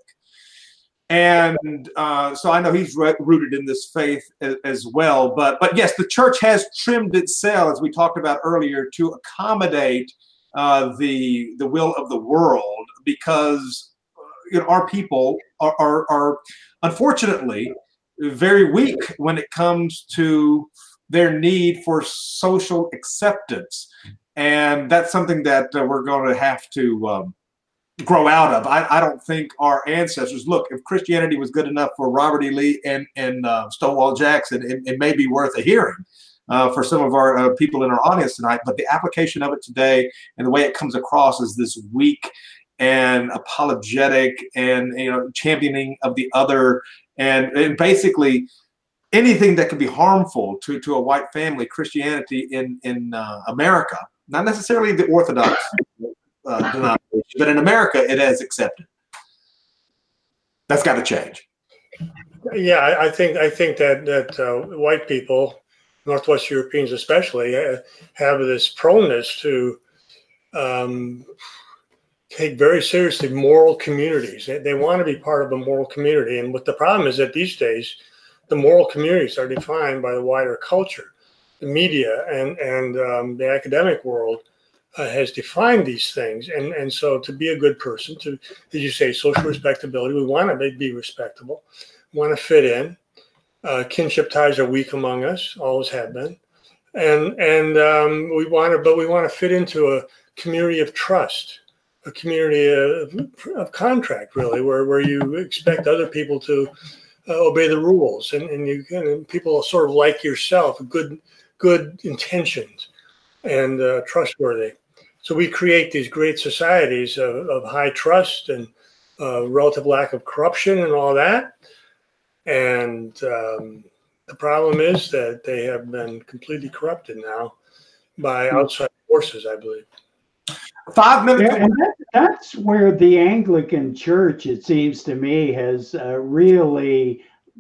And so I know he's rooted in this faith as well. But yes, the church has trimmed its sail, as we talked about earlier, to accommodate the will of the world, because our people are unfortunately very weak when it comes to their need for social acceptance. And that's something that we're going to have to grow out of. I don't think our ancestors, look, if Christianity was good enough for Robert E. Lee and Stonewall Jackson, it may be worth a hearing for some of our people in our audience tonight, but the application of it today and the way it comes across is this weak and apologetic and championing of the other, and basically anything that could be harmful to a white family. Christianity in America, not necessarily the Orthodox denomination, but in America, it has accepted. That's got to change. Yeah, I think that white people, Northwest Europeans especially, have this proneness to take very seriously moral communities. They want to be part of a moral community, and what the problem is that these days, the moral communities are defined by the wider culture, the media, and the academic world. has defined these things. And so to be a good person, to, as you say, social respectability, we want to be respectable, want to fit in. Kinship ties are weak among us, always have been. And we want to fit into a community of trust, a community of contract, really, where you expect other people to obey the rules, and people sort of like yourself, good intentions, and trustworthy. So we create these great societies of high trust and relative lack of corruption and all that. And the problem is that they have been completely corrupted now by outside forces, I believe. 5 minutes. Yeah, and that's where the Anglican Church, it seems to me, has really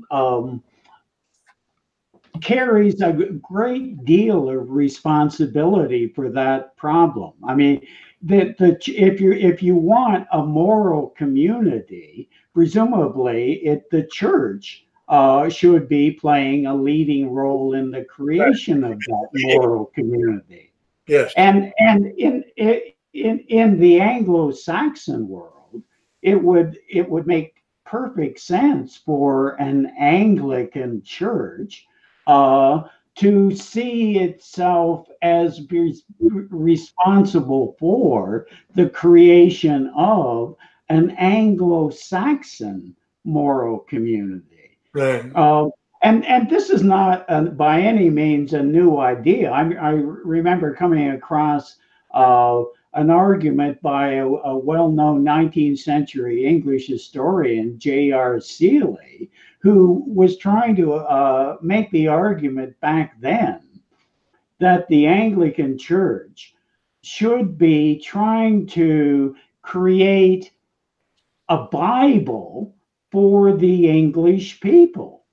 carries a great deal of responsibility for that problem. I mean, if you want a moral community, presumably the church should be playing a leading role in the creation of that moral community. Yes. And in the Anglo-Saxon world, it would make perfect sense for an Anglican church to see itself as responsible for the creation of an Anglo-Saxon moral community. Right. And this is not by any means a new idea. I remember coming across an argument by a well-known 19th century English historian, J.R. Seeley, who was trying to make the argument back then that the Anglican Church should be trying to create a Bible for the English people.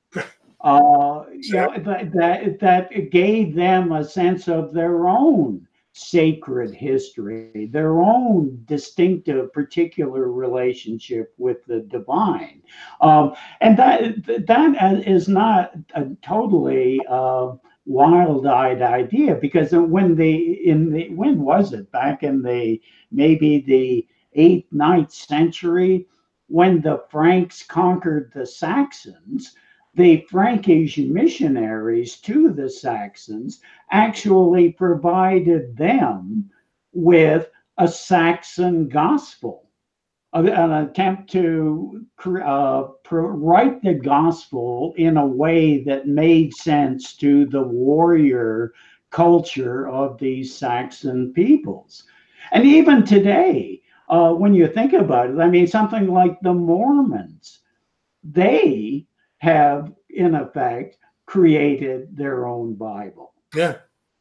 That gave them a sense of their own sacred history, their own distinctive, particular relationship with the divine, and that is not a totally wild-eyed idea, because when was it, back in maybe the 8th, 9th century, when the Franks conquered the Saxons, the Frankish missionaries to the Saxons actually provided them with a Saxon gospel, an attempt to write the gospel in a way that made sense to the warrior culture of these Saxon peoples. And even today, when you think about it, I mean, something like the Mormons, they have, in effect, created their own Bible. Yeah.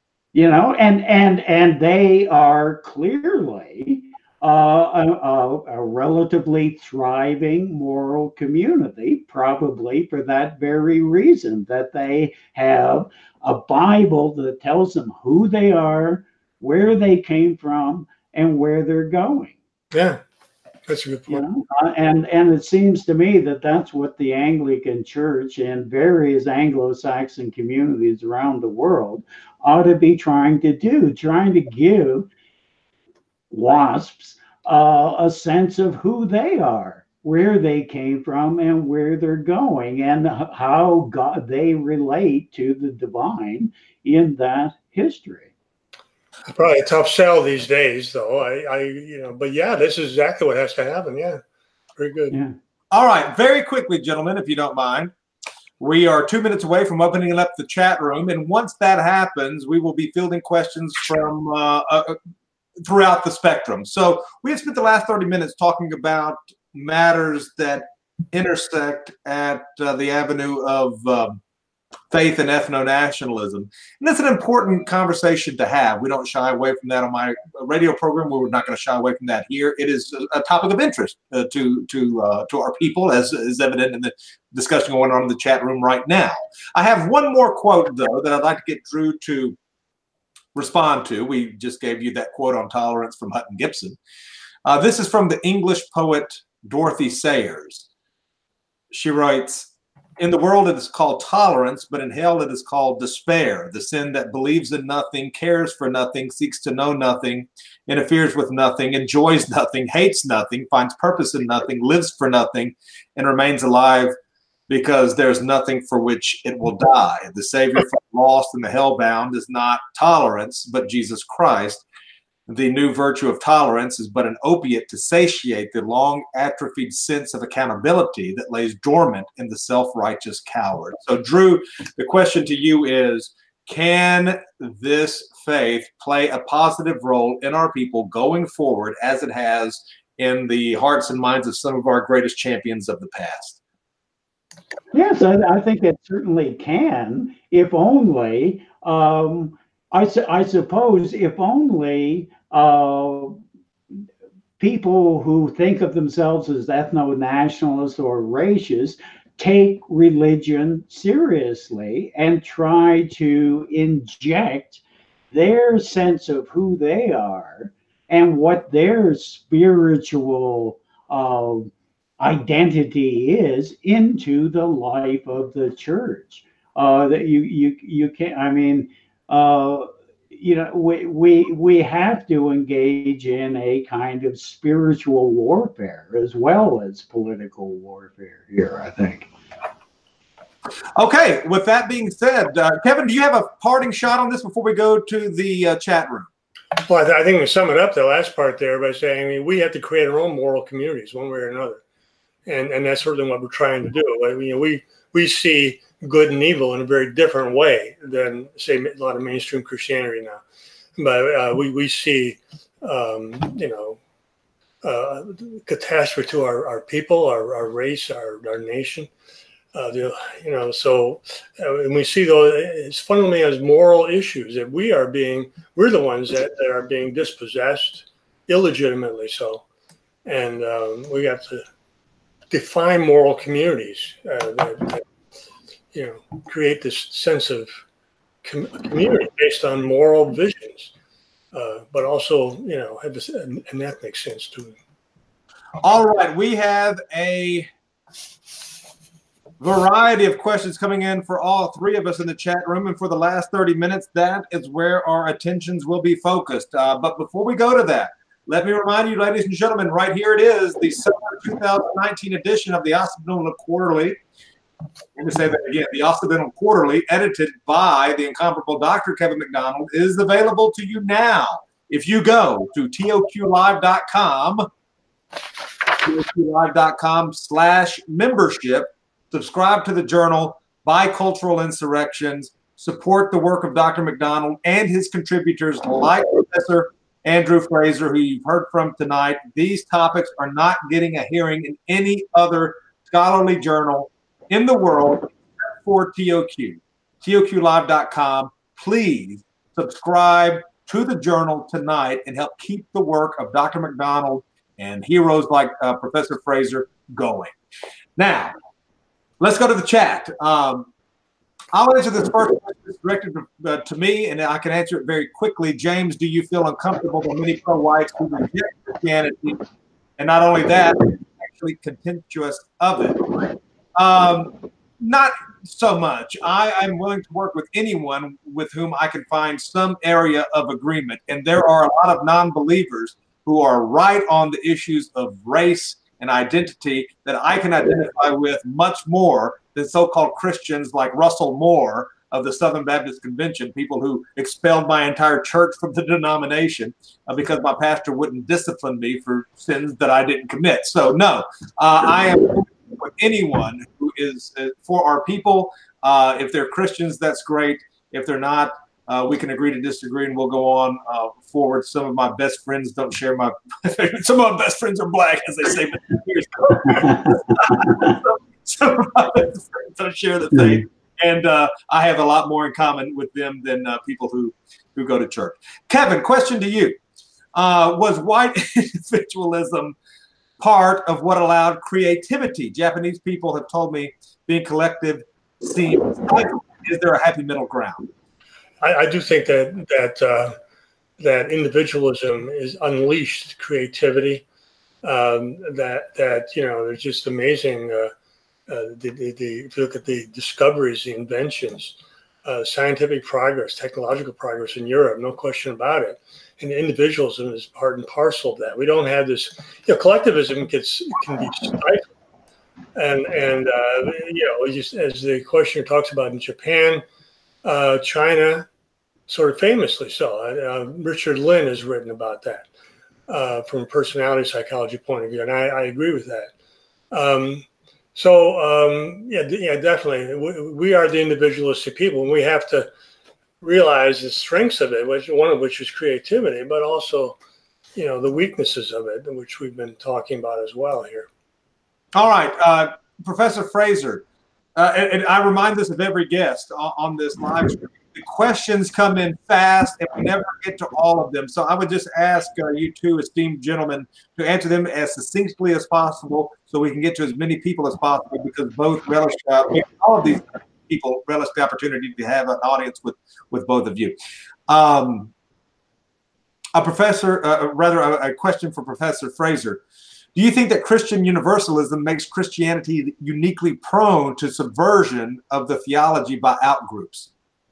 And they are clearly a relatively thriving moral community, probably for that very reason, that they have a Bible that tells them who they are, where they came from, and where they're going. Yeah. That's a good point. And it seems to me that that's what the Anglican Church and various Anglo-Saxon communities around the world ought to be trying to do, trying to give WASPs a sense of who they are, where they came from, and where they're going, and how they relate to the divine in that history. Probably a tough sell these days, though. But yeah, this is exactly what has to happen. Yeah, very good. Yeah. All right, very quickly, gentlemen, if you don't mind. We are 2 minutes away from opening up the chat room, and once that happens, we will be fielding questions from throughout the spectrum. So we have spent the last 30 minutes talking about matters that intersect at the avenue of faith and ethno-nationalism. And that's an important conversation to have. We don't shy away from that on my radio program. We're not going to shy away from that here. It is a topic of interest to our people, as is evident in the discussion going on in the chat room right now. I have one more quote, though, that I'd like to get Drew to respond to. We just gave you that quote on tolerance from Hutton Gibson. This is from the English poet Dorothy Sayers. She writes, In the world, it is called tolerance, but in hell, it is called despair. The sin that believes in nothing, cares for nothing, seeks to know nothing, interferes with nothing, enjoys nothing, hates nothing, finds purpose in nothing, lives for nothing, and remains alive because there's nothing for which it will die. The Savior for the lost and the hellbound is not tolerance, but Jesus Christ. The new virtue of tolerance is but an opiate to satiate the long atrophied sense of accountability that lays dormant in the self-righteous coward. So, Drew, the question to you is, can this faith play a positive role in our people going forward as it has in the hearts and minds of some of our greatest champions of the past? Yes, I think it certainly can, if only, I suppose, if only people who think of themselves as ethno-nationalists or racists take religion seriously and try to inject their sense of who they are and what their spiritual identity is into the life of the church. That you can't. I mean, we have to engage in a kind of spiritual warfare as well as political warfare here, I think. Okay, with that being said, Kevin, do you have a parting shot on this before we go to the chat room? Well, I think we sum it up, the last part there, by saying, I mean, we have to create our own moral communities one way or another. And that's certainly what we're trying to do. I mean, we see good and evil in a very different way than, say, a lot of mainstream Christianity now. But we see, catastrophe to our people, our race, our nation. And we see those, it's fundamentally as moral issues that we're the ones that are being dispossessed illegitimately. So, and we have to define moral communities that create this sense of community based on moral visions, but also, have an ethnic sense to it. All right, we have a variety of questions coming in for all three of us in the chat room, and for the last 30 minutes, that is where our attentions will be focused. But before we go to that, let me remind you, ladies and gentlemen, right here it is, the summer 2019 edition of the Occidental Quarterly. Let me say that again. The Occidental Quarterly, edited by the incomparable Dr. Kevin McDonald, is available to you now. If you go to toqlive.com, toqlive.com/membership, subscribe to the journal, buy Cultural Insurrections, support the work of Dr. McDonald and his contributors like Professor Andrew Fraser, who you've heard from tonight. These topics are not getting a hearing in any other scholarly journal in the world except for TOQ. TOQlive.com. Please subscribe to the journal tonight and help keep the work of Dr. McDonald and heroes like Professor Fraser going. Now, let's go to the chat. I'll answer this first question. It's directed to me, and I can answer it very quickly. James, do you feel uncomfortable with many pro-whites who reject Christianity? And not only that, actually contemptuous of it. Not so much. I'm willing to work with anyone with whom I can find some area of agreement. And there are a lot of non-believers who are right on the issues of race and identity that I can identify with much more than so-called Christians like Russell Moore of the Southern Baptist Convention, people who expelled my entire church from the denomination because my pastor wouldn't discipline me for sins that I didn't commit. So no, I am with anyone who is for our people. If they're Christians, that's great. If they're not, we can agree to disagree, and we'll go on forward. Some of my best friends don't share my. Some of my best friends are black, as they say. Some of my best friends don't share the faith, and I have a lot more in common with them than people who go to church. Kevin, question to you: was white individualism part of what allowed creativity? Japanese people have told me being collective seems. Is there a happy middle ground? I do think that individualism is unleashed creativity. There's just amazing If you look at the discoveries, the inventions, scientific progress, technological progress in Europe, no question about it. And individualism is part and parcel of that. We don't have this, collectivism can be stifled. And just as the questioner talks about in Japan, China, sort of famously so. Richard Lynn has written about that from a personality psychology point of view, and I agree with that. Definitely. We are the individualistic people, and we have to realize the strengths of it, one of which is creativity, but also, the weaknesses of it, which we've been talking about as well here. All right, Professor Fraser, and I remind this of every guest on this live stream. The questions come in fast, and we never get to all of them. So I would just ask you two esteemed gentlemen to answer them as succinctly as possible so we can get to as many people as possible, because both relish, all of these people relish the opportunity to have an audience with both of you. A question for Professor Fraser. Do you think that Christian universalism makes Christianity uniquely prone to subversion of the theology by outgroups?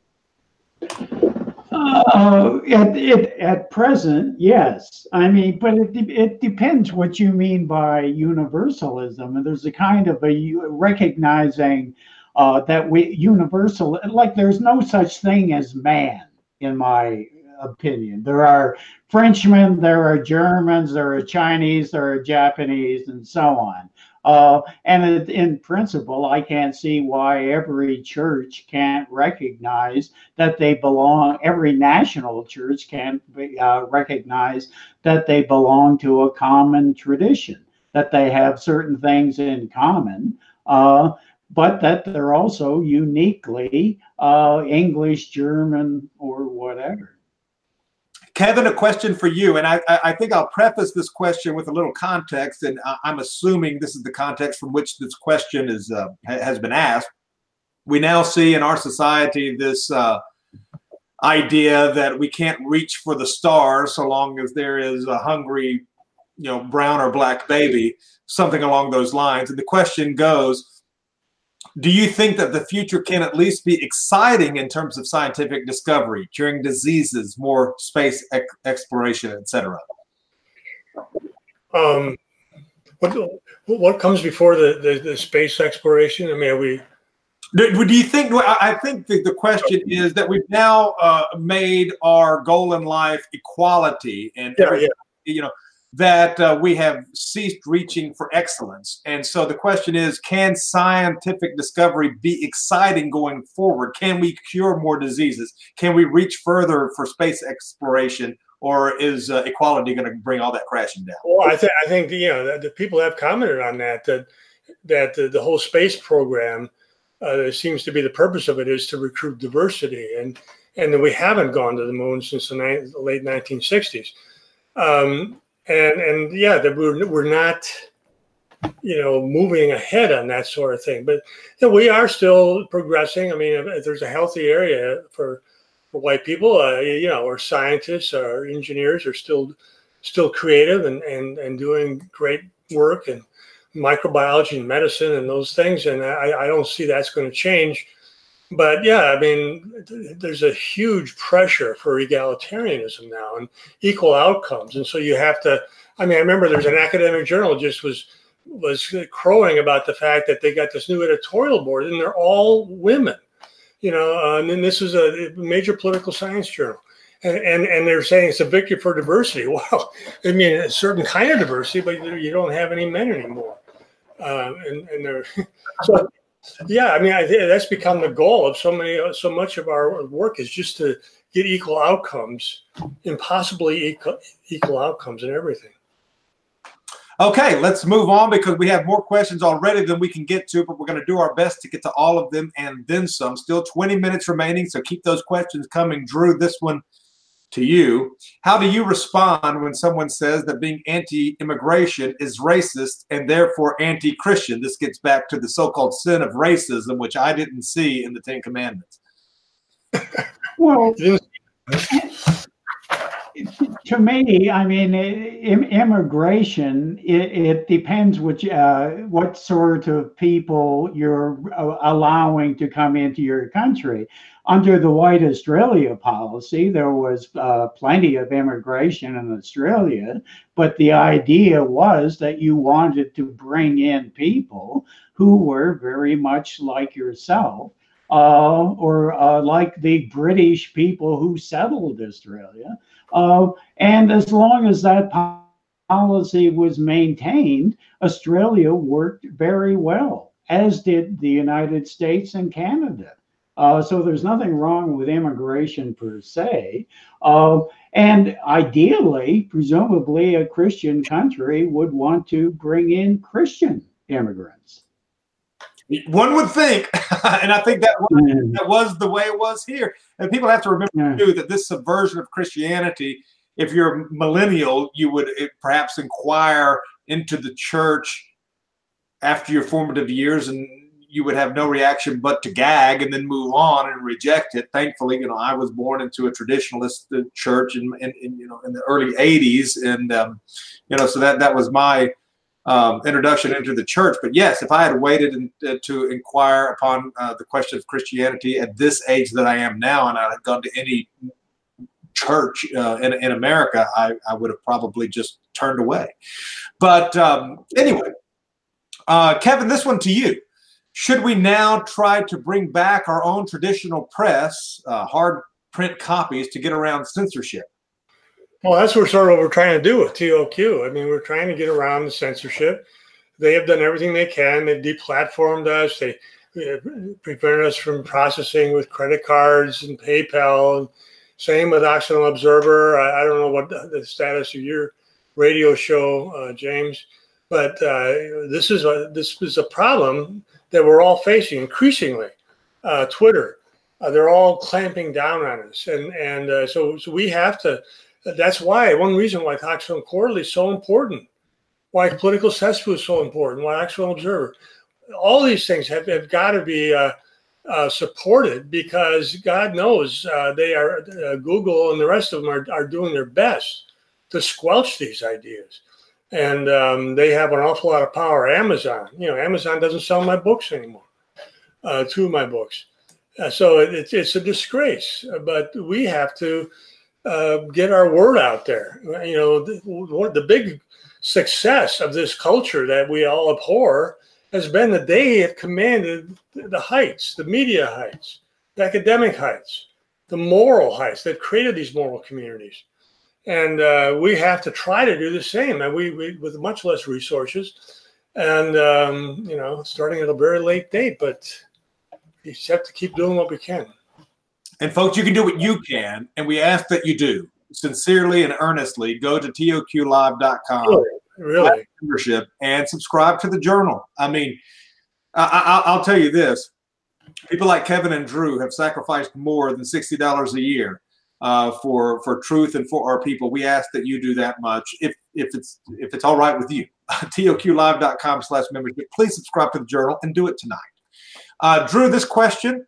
At present, yes. I mean, but it depends what you mean by universalism. And there's a kind of a recognizing that universal, like there's no such thing as man, in my opinion. There are Frenchmen, there are Germans, there are Chinese, there are Japanese, and so on. And in principle, I can't see why every church can't recognize that they belong, every national church can't recognize that they belong to a common tradition, that they have certain things in common, but that they're also uniquely English, German, or whatever. Kevin, a question for you, and I think I'll preface this question with a little context, and I'm assuming this is the context from which this question has been asked. We now see in our society this idea that we can't reach for the stars so long as there is a hungry, brown or black baby, something along those lines. And the question goes, do you think that the future can at least be exciting in terms of scientific discovery, curing diseases, more space exploration, etc.? What comes before the space exploration? I mean, do you think? I think the question is that we've now made our goal in life equality, and that we have ceased reaching for excellence. And so the question is, can scientific discovery be exciting going forward? Can we cure more diseases? Can we reach further for space exploration? Or is equality going to bring all that crashing down? Well, I think the people have commented on that the whole space program seems to be the purpose of it is to recruit diversity, and that we haven't gone to the moon since the late 1960s. That we're not, moving ahead on that sort of thing. But we are still progressing. I mean, if there's a healthy area for white people, or scientists or engineers are still creative and doing great work in microbiology and medicine and those things. And I don't see that's going to change. But I mean, there's a huge pressure for egalitarianism now and equal outcomes. And so you have to, I remember there's an academic journal just was crowing about the fact that they got this new editorial board and they're all women, and then this is a major political science journal. And they're saying it's a victory for diversity. Well, I mean, a certain kind of diversity, but you don't have any men anymore. And they're so. Yeah, I mean, I think that's become the goal of so much of our work is just to get equal outcomes, impossibly equal outcomes in everything. Okay, let's move on because we have more questions already than we can get to, but we're going to do our best to get to all of them and then some. Still 20 minutes remaining, so keep those questions coming. Drew, this one to you. How do you respond when someone says that being anti-immigration is racist and therefore anti-Christian? This gets back to the so-called sin of racism, which I didn't see in the Ten Commandments. Well, to me, I mean, immigration, it depends what sort of people you're allowing to come into your country. Under the White Australia policy, there was plenty of immigration in Australia, but the idea was that you wanted to bring in people who were very much like yourself, or like the British people who settled Australia. And as long as that policy was maintained, Australia worked very well, as did the United States and Canada. So there's nothing wrong with immigration per se. And ideally, presumably, a Christian country would want to bring in Christian immigrants. One would think, and I think that was the way it was here. And people have to remember, too, that this subversion of Christianity, if you're a millennial, you would perhaps inquire into the church after your formative years, and you would have no reaction but to gag and then move on and reject it. Thankfully, I was born into a traditionalist church in the early 80s. And, so that was my introduction into the church. But yes, if I had waited to inquire upon the question of Christianity at this age that I am now, and I had gone to any church in America, I would have probably just turned away. But anyway, Kevin, this one to you. Should we now try to bring back our own traditional press, hard print copies, to get around censorship? Well, that's what we're trying to do with TOQ. I mean, we're trying to get around the censorship. They have done everything they can. They deplatformed us. They prevented us from processing with credit cards and PayPal. And same with Occidental Observer. I don't know what the status of your radio show, James, but this is a problem that we're all facing increasingly. Twitter, they're all clamping down on us, and so we have to. That's why one reason why Occidental Quarterly is so important, why Political Cesspool is so important, why Occidental Observer, all these things have got to be supported, because God knows they are Google and the rest of them are doing their best to squelch these ideas. And they have an awful lot of power. Amazon, Amazon doesn't sell my books anymore, two of my books. So it's a disgrace, but we have to get our word out there. The big success of this culture that we all abhor has been that they have commanded the heights, the media heights, the academic heights, the moral heights. They've created these moral communities. And we have to try to do the same, and we with much less resources, and starting at a very late date. But you just have to keep doing what we can. And folks, you can do what you can, and we ask that you do sincerely and earnestly. Go to toqlive.com, really, membership, and subscribe to the Journal. I mean, I'll tell you this: people like Kevin and Drew have sacrificed more than $60 a year for truth and for our people. We ask that you do that much if it's all right with you. toqlive.com/membership. Please subscribe to the Journal and do it tonight. Drew, this question: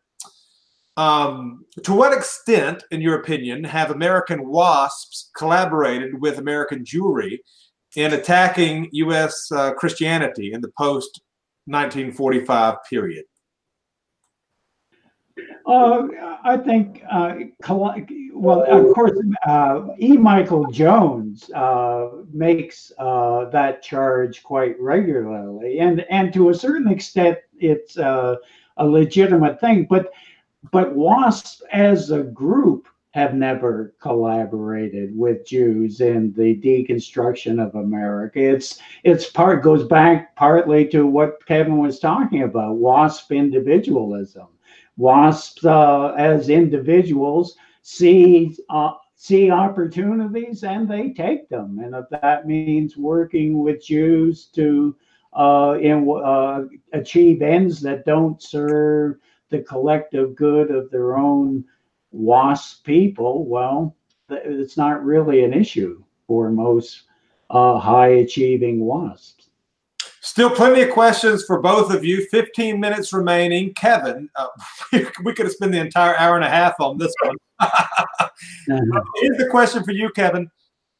to what extent, in your opinion, have American WASPs collaborated with American Jewry in attacking U.S. Christianity in the post-1945 period? I think, well, of course, E. Michael Jones makes that charge quite regularly, and to a certain extent, it's a legitimate thing. But WASP as a group have never collaborated with Jews in the deconstruction of America. Goes back partly to what Kevin was talking about: WASP individualism. WASPs as individuals see opportunities and they take them, and if that means working with Jews to achieve ends that don't serve the collective good of their own WASP people, well, it's not really an issue for most high-achieving WASPs. Still plenty of questions for both of you. 15 minutes remaining. Kevin, we could have spent the entire hour and a half on this one. Here's the question for you, Kevin.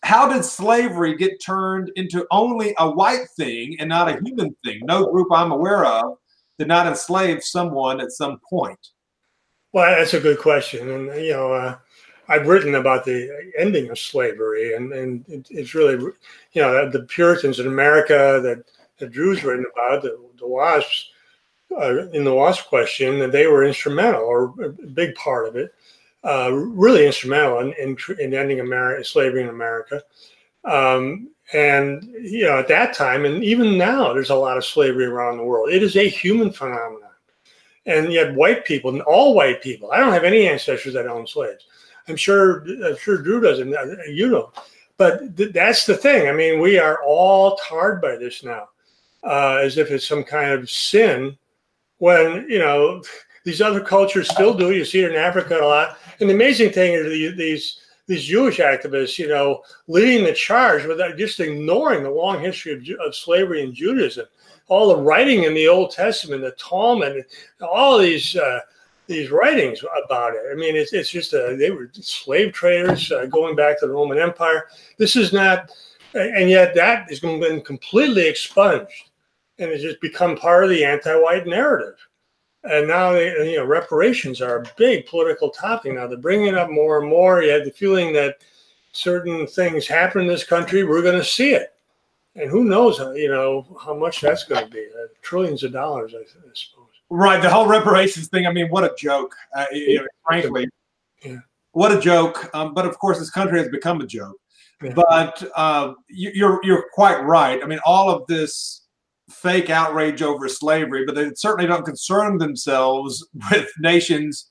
how did slavery get turned into only a white thing and not a human thing? No group I'm aware of did not enslave someone at some point. Well, that's a good question. And, I've written about the ending of slavery, and it's really, the Puritans in America that Drew's written about, the WASPs, in the WASP question, that they were instrumental, or a big part of it, really instrumental in ending slavery in America. And, at that time, and even now, there's a lot of slavery around the world. It is a human phenomenon. And yet white people, and all white people, I don't have any ancestors that own slaves. I'm sure Drew doesn't, but that's the thing. I mean, we are all tarred by this now, as if it's some kind of sin, when, these other cultures still do. You see it in Africa a lot. And the amazing thing is these Jewish activists, leading the charge without just ignoring the long history of slavery and Judaism, all the writing in the Old Testament, the Talmud, all these writings about it. I mean, it's just they were slave traders going back to the Roman Empire. This is not, and yet that has been completely expunged, and it's just become part of the anti-white narrative. And now, reparations are a big political topic now. They're bringing it up more and more. You have the feeling that certain things happen in this country, we're going to see it. And who knows, how much that's going to be. Trillions of dollars, I suppose. Right. The whole reparations thing, I mean, what a joke. Frankly, what a joke. But, of course, this country has become a joke. Yeah. But you're quite right. I mean, all of this fake outrage over slavery, but they certainly don't concern themselves with nations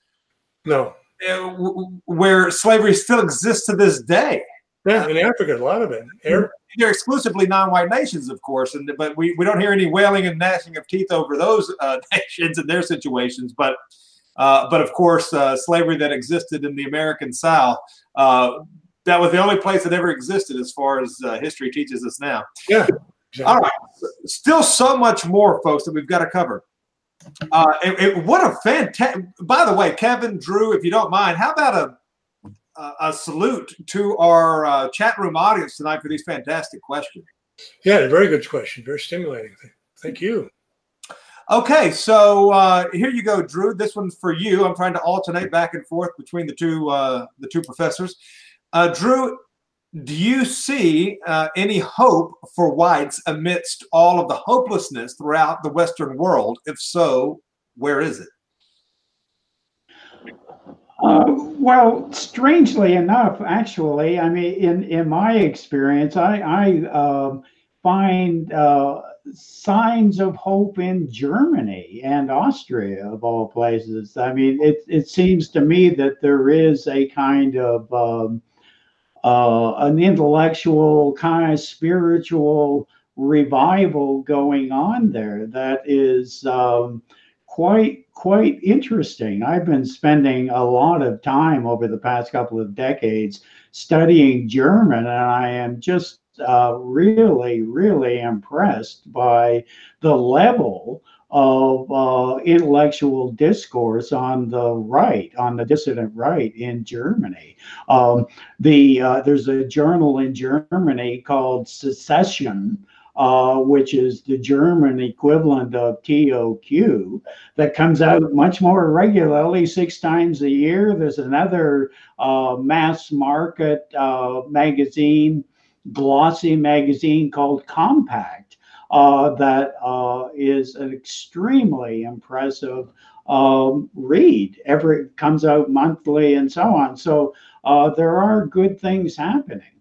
where slavery still exists to this day. Yeah, in Africa, a lot of it. They're exclusively non-white nations, of course, but we don't hear any wailing and gnashing of teeth over those nations and their situations. But of course, slavery that existed in the American South, that was the only place that ever existed, as far as history teaches us now. Yeah. Exactly. All right. Still so much more, folks, that we've got to cover. What a fantastic, by the way, Kevin, Drew, if you don't mind, how about a salute to our chat room audience tonight for these fantastic questions? Yeah, very good question. Very stimulating. Thank you. Okay, so here you go, Drew. This one's for you. I'm trying to alternate back and forth between the two professors. Drew, do you see any hope for whites amidst all of the hopelessness throughout the Western world? If so, where is it? Well, strangely enough, actually, I mean, in my experience, I find signs of hope in Germany and Austria, of all places. I mean, it seems to me that there is a kind of an intellectual, kind of spiritual revival going on there that is quite interesting. I've been spending a lot of time over the past couple of decades studying German, and I am just really impressed by the level of intellectual discourse on the right, on the dissident right in Germany. There's a journal in Germany called Secession, which is the German equivalent of TOQ, that comes out much more regularly, 6 times a year. There's another mass market magazine, glossy magazine called Compact, that is an extremely impressive read. Comes out monthly and so on. So there are good things happening.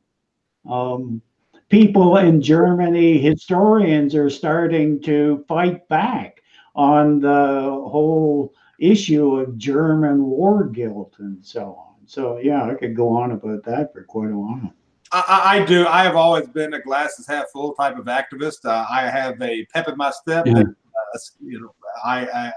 People in Germany, historians, are starting to fight back on the whole issue of German war guilt and so on. So yeah, I could go on about that for quite a while. I do. I have always been a glasses half full type of activist. I have a pep in my step. Yeah. And, I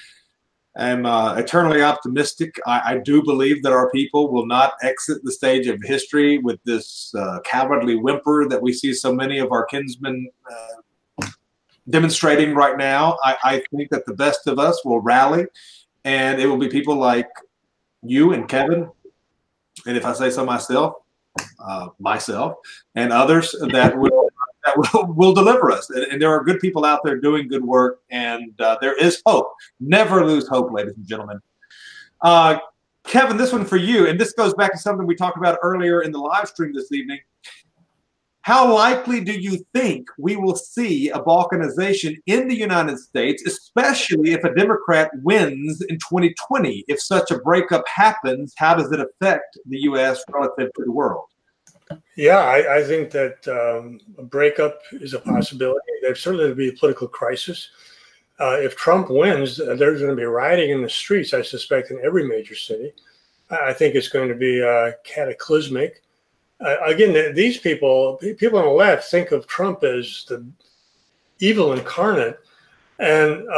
am eternally optimistic. I do believe that our people will not exit the stage of history with this cowardly whimper that we see so many of our kinsmen demonstrating right now. I think that the best of us will rally, and it will be people like you and Kevin, and if I say so myself, myself and others that will deliver us. And there are good people out there doing good work, and there is hope. Never lose hope, ladies and gentlemen. Kevin, this one for you, and this goes back to something we talked about earlier in the live stream this evening. How likely do you think we will see a balkanization in the United States, especially if a Democrat wins in 2020? If such a breakup happens, how does it affect the U.S. relative to the world? Yeah, I think that a breakup is a possibility. There's certainly to be a political crisis. If Trump wins, there's going to be rioting in the streets, I suspect, in every major city. I think it's going to be cataclysmic. Again, these people on the left think of Trump as the evil incarnate, and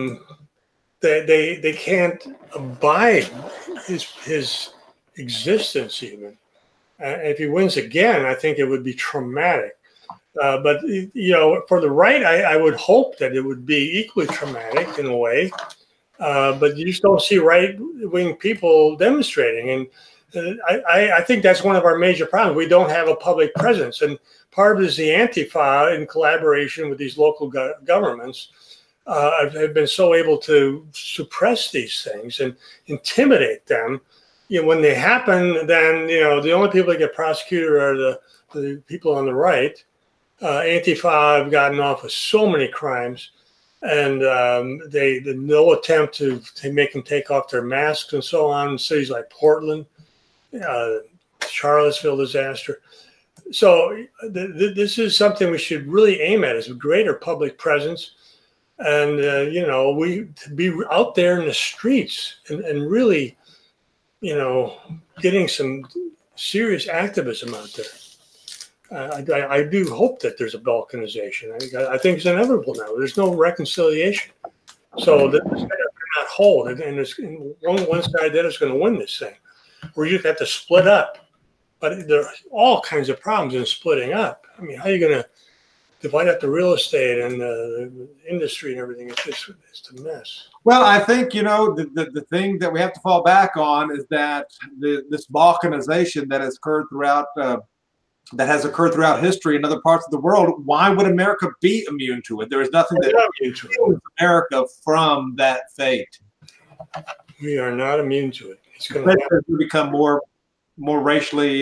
they can't abide his existence even. If he wins again, I think it would be traumatic. But for the right, I would hope that it would be equally traumatic in a way. But you just don't see right-wing people demonstrating, and I think that's one of our major problems. We don't have a public presence, and part of it is the Antifa, in collaboration with these local governments, have been so able to suppress these things and intimidate them. When they happen, then the only people that get prosecuted are the people on the right. Antifa have gotten off with so many crimes, and no attempt to make them take off their masks and so on in cities like Portland. Charlottesville disaster. So this is something we should really aim at, is a greater public presence, and we to be out there in the streets and really, getting some serious activism out there. I do hope that there's a balkanization. I think it's inevitable now. There's no reconciliation, so that cannot hold, and there's one side that is going to win this thing. Where you have to split up, but there are all kinds of problems in splitting up. I mean, how are you going to divide up the real estate and the industry and everything? It's a mess. Well, I think the thing that we have to fall back on is that this balkanization that has occurred throughout history in other parts of the world. Why would America be immune to it? There is nothing that shields America from that fate. We are not immune to it. It's going to become more racially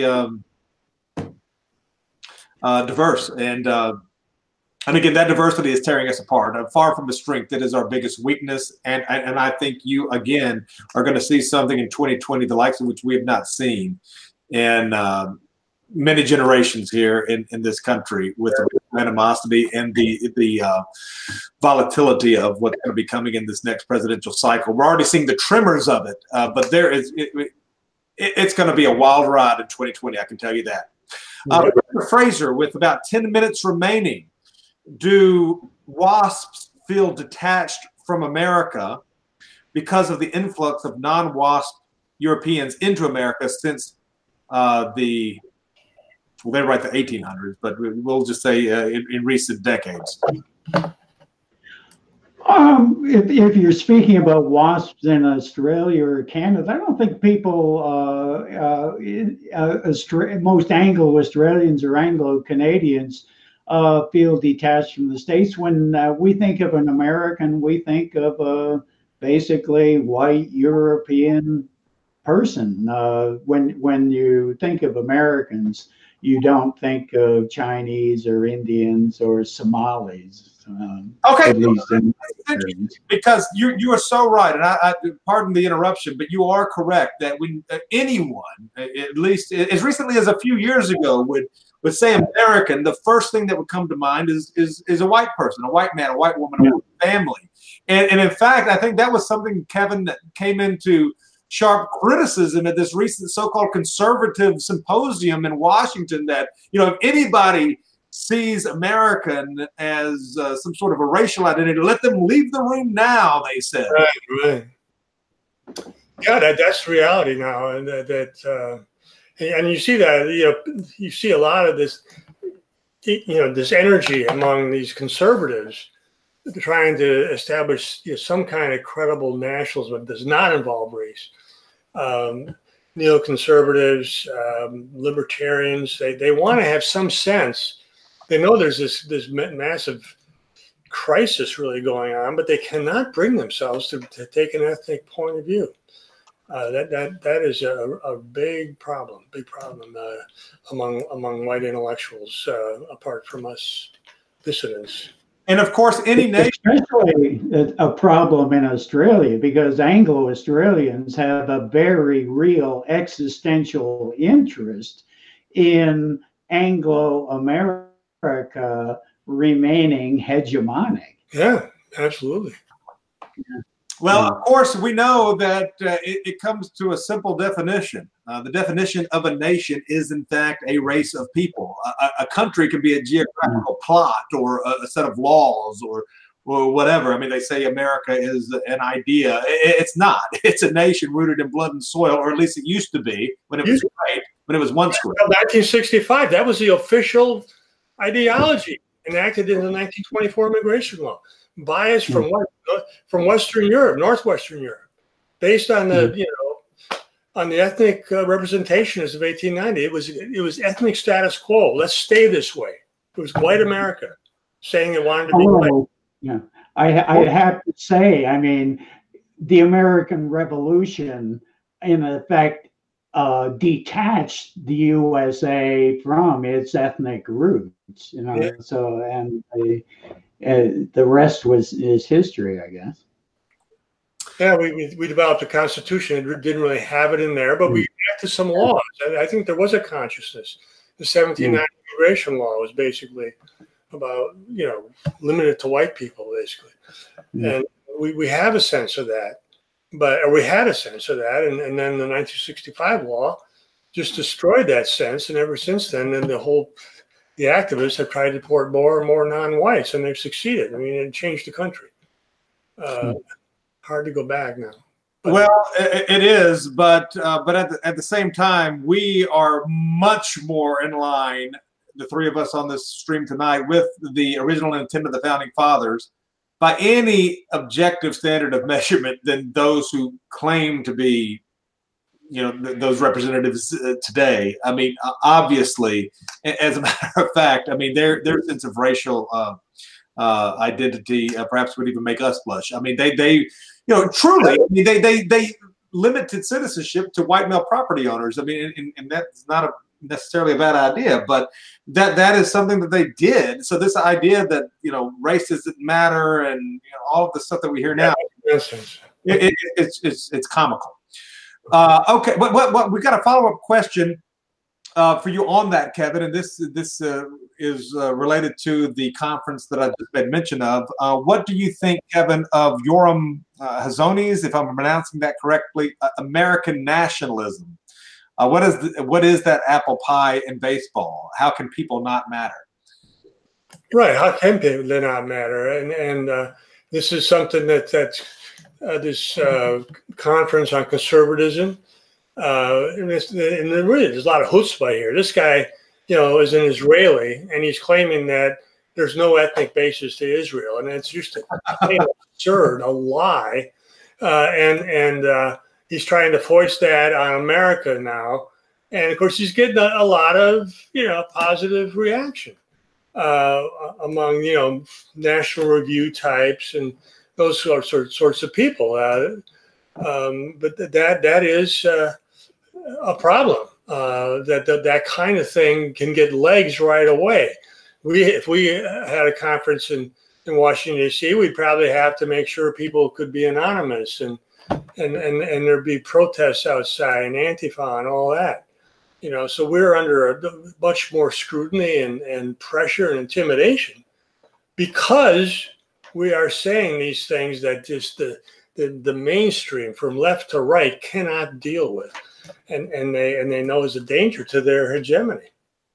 diverse, and again, that diversity is tearing us apart. Far from the strength, that is our biggest weakness, and I think you again are going to see something in 2020, the likes of which we have not seen in many generations here in this country, with the animosity and the volatility of what's going to be coming in this next presidential cycle. We're already seeing the tremors of it, but it's going to be a wild ride in 2020. I can tell you that. Fraser, with about 10 minutes remaining, do WASPs feel detached from America because of the influx of non-WASP Europeans into America since they write the 1800s, but we'll just say in recent decades? If you're speaking about WASPs in Australia or Canada, I don't think people, most Anglo-Australians or Anglo-Canadians feel detached from the States. When we think of an American, we think of a basically white European person. When you think of Americans, you don't think of Chinese or Indians or Somalis. Okay, because you are so right, and I pardon the interruption, but you are correct that when anyone, at least as recently as a few years ago, would say American, the first thing that would come to mind is a white person, a white man, a white woman, a white family, and in fact, I think that was something, Kevin, that came into sharp criticism at this recent so-called conservative symposium in Washington, that if anybody sees American as some sort of a racial identity, let them leave the room now, they said. Right. Yeah, that's reality now, and and you see that you see a lot of this this energy among these conservatives trying to establish some kind of credible nationalism that does not involve race. neoconservatives, libertarians, they want to have some sense. They know there's this massive crisis really going on, but they cannot bring themselves to take an ethnic point of view. That is a big problem among white intellectuals, apart from us dissidents. And of course, any nation, especially a problem in Australia, because Anglo-Australians have a very real existential interest in Anglo-America remaining hegemonic. Yeah, absolutely. Yeah. Well, of course, we know that it comes to a simple definition. The definition of a nation is, in fact, a race of people. A country can be a geographical plot or a set of laws or whatever. I mean, they say America is an idea. It's not. It's a nation rooted in blood and soil, or at least it used to be when it was great, when it was once great. 1965, that was the official ideology enacted in the 1924 immigration law. Bias from Western Europe, Northwestern Europe, based on the on the ethnic representations of 1890. It was ethnic status quo. Let's stay this way. It was white America saying it wanted to be white. Yeah, I have to say, I mean, the American Revolution, in effect, detached the USA from its ethnic roots. Yeah. So and the rest is history, I guess. Yeah, we developed a constitution. It didn't really have it in there, but we enacted some laws. I think there was a consciousness. The 1790 immigration law was basically about, limited to white people, basically. And we have a sense of that, or we had a sense of that. And then the 1965 law just destroyed that sense. And ever since then, the activists have tried to deport more and more non-whites, and they've succeeded. I mean, it changed the country. Hard to go back now. Well, it is, but at the same time, we are much more in line, the three of us on this stream tonight, with the original intent of the founding fathers by any objective standard of measurement than those who claim to be, those representatives today. I mean, obviously, as a matter of fact, I mean, their sense of racial identity perhaps would even make us blush. I mean, they truly, I mean, they limited citizenship to white male property owners. I mean, and that's not necessarily a bad idea, but that is something that they did. So this idea that race doesn't matter and all of the stuff that we hear now, it's comical. Okay, what we got a follow-up question for you on that, Kevin, and this is related to the conference that I just made mention of. What do you think, Kevin, of Yoram Hazony's, if I'm pronouncing that correctly, American nationalism? What is that apple pie in baseball? How can people not matter? Right, how can people not matter? And this is something that's this conference on conservatism. And really, there's a lot of chutzpah here. This guy, is an Israeli, and he's claiming that there's no ethnic basis to Israel, and it's just absurd, a lie. And he's trying to foist that on America now, and of course, he's getting a lot of positive reaction among National Review types and those sorts of people. But that is a problem. That kind of thing can get legs right away. If we had a conference in Washington D.C., we'd probably have to make sure people could be anonymous and there'd be protests outside and Antifa and all that. So we're under much more scrutiny and pressure and intimidation because we are saying these things that just the mainstream from left to right cannot deal with, and they know is a danger to their hegemony.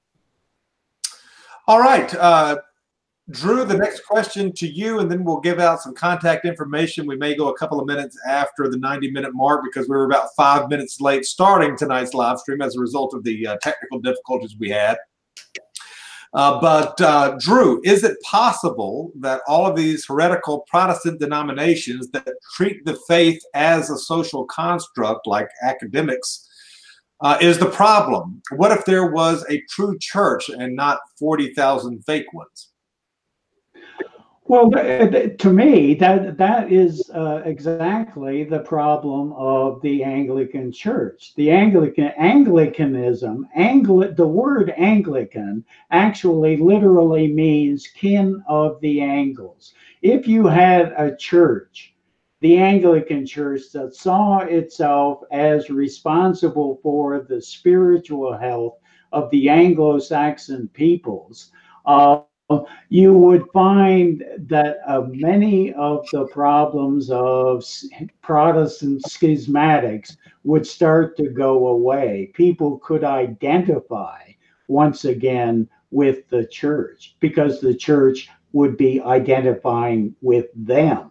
All right, Drew, the next question to you, and then we'll give out some contact information. We may go a couple of minutes after the 90-minute mark because we were about 5 minutes late starting tonight's live stream as a result of the technical difficulties we had. But Drew, is it possible that all of these heretical Protestant denominations that treat the faith as a social construct, like academics is the problem. What if there was a true church and not 40,000 fake ones? Well, to me, that is exactly the problem of the Anglican Church. The Anglicanism, the word Anglican actually literally means kin of the Angles. If you had a church, the Anglican Church, that saw itself as responsible for the spiritual health of the Anglo-Saxon peoples, you would find that many of the problems of Protestant schismatics would start to go away. People could identify once again with the church because the church would be identifying with them.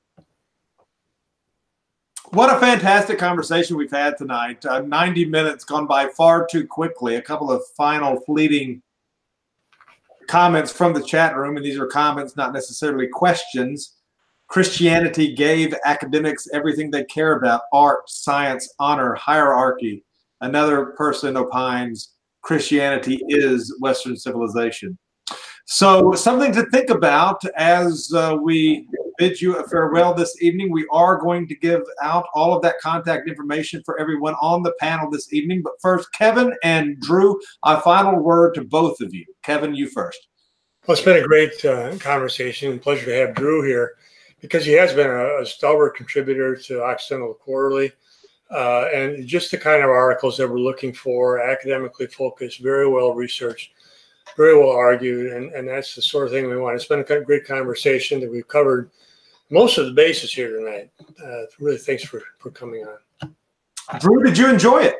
What a fantastic conversation we've had tonight. 90 minutes gone by far too quickly. A couple of final fleeting comments from the chat room, and these are comments, not necessarily questions. Christianity gave academics everything they care about: art, science, honor, hierarchy. Another person opines Christianity is Western civilization. So something to think about as we bid you a farewell this evening. We are going to give out all of that contact information for everyone on the panel this evening. But first, Kevin and Drew, a final word to both of you. Kevin, you first. Well, it's been a great conversation. Pleasure to have Drew here because he has been a stalwart contributor to Occidental Quarterly. And just the kind of articles that we're looking for, academically focused, very well researched, very well argued, and that's the sort of thing we want. It's been a great conversation that we've covered most of the bases here tonight. Really, thanks for coming on. Drew, did you enjoy it?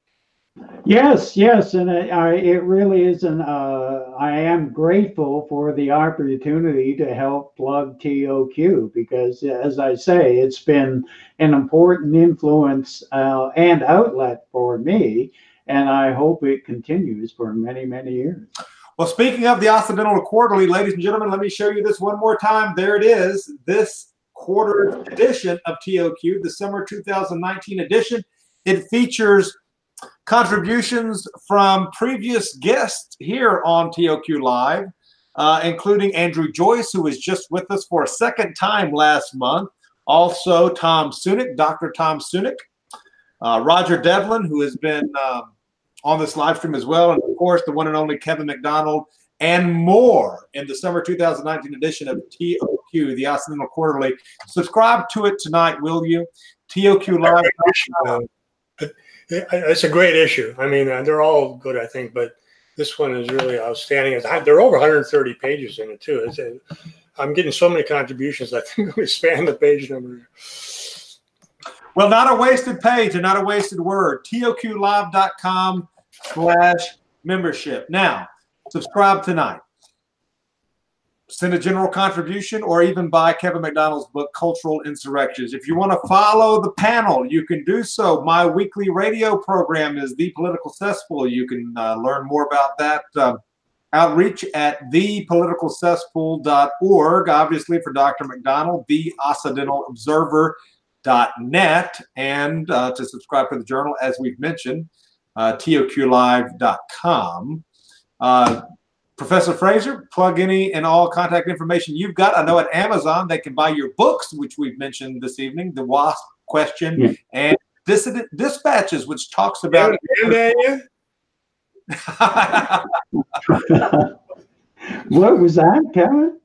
Yes, and it really is I am grateful for the opportunity to help plug TOQ because, as I say, it's been an important influence and outlet for me, and I hope it continues for many, many years. Well, speaking of the Occidental Quarterly, ladies and gentlemen, let me show you this one more time. There it is, this quarter edition of TOQ, the summer 2019 edition. It features contributions from previous guests here on TOQ Live, including Andrew Joyce, who was just with us for a second time last month. Also, Tom Sunic, Dr. Tom Sunic, Roger Devlin, who has been on this live stream as well, and of course the one and only Kevin McDonald, and more in the summer 2019 edition of TOQ, the Occidental Quarterly. Subscribe to it tonight, will you? TOQ Live. It's a great issue. I mean, they're all good, I think, but this one is really outstanding. There are over 130 pages in it too. I'm getting so many contributions. I think we span the page number. Well, not a wasted page and not a wasted word. TOQlive.com/membership. Now, subscribe tonight. Send a general contribution or even buy Kevin McDonald's book, Cultural Insurrections. If you want to follow the panel, you can do so. My weekly radio program is The Political Cesspool. You can learn more about that outreach at thepoliticalcesspool.org. Obviously, for Dr. McDonald, the OccidentalObserver.net, and to subscribe to the journal, as we've mentioned, TOQlive.com. Professor Fraser, plug any and all contact information you've got. I know at Amazon they can buy your books, which we've mentioned this evening, The WASP Question and Dissident Dispatches, which talks about... What was that, Kevin?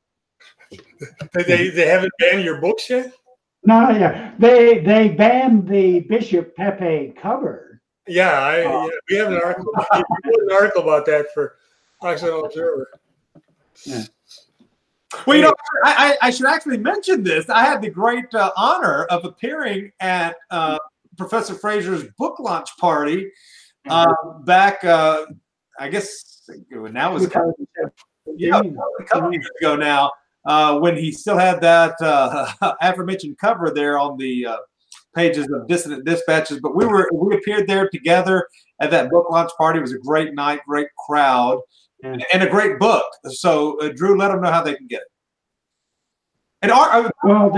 They haven't banned your books yet? No, yeah. They banned the Bishop Pepe cover. Yeah, we have an article. We wrote an article about that for Occidental Observer. Yeah. Well, you know, I should actually mention this. I had the great honor of appearing at Professor Fraser's book launch party back, I guess, now it was a couple years ago now, when he still had that aforementioned cover there on the pages of Dissident Dispatches. But we appeared there together at that book launch party. It was a great night, great crowd, and a great book. So, Drew, let them know how they can get it. And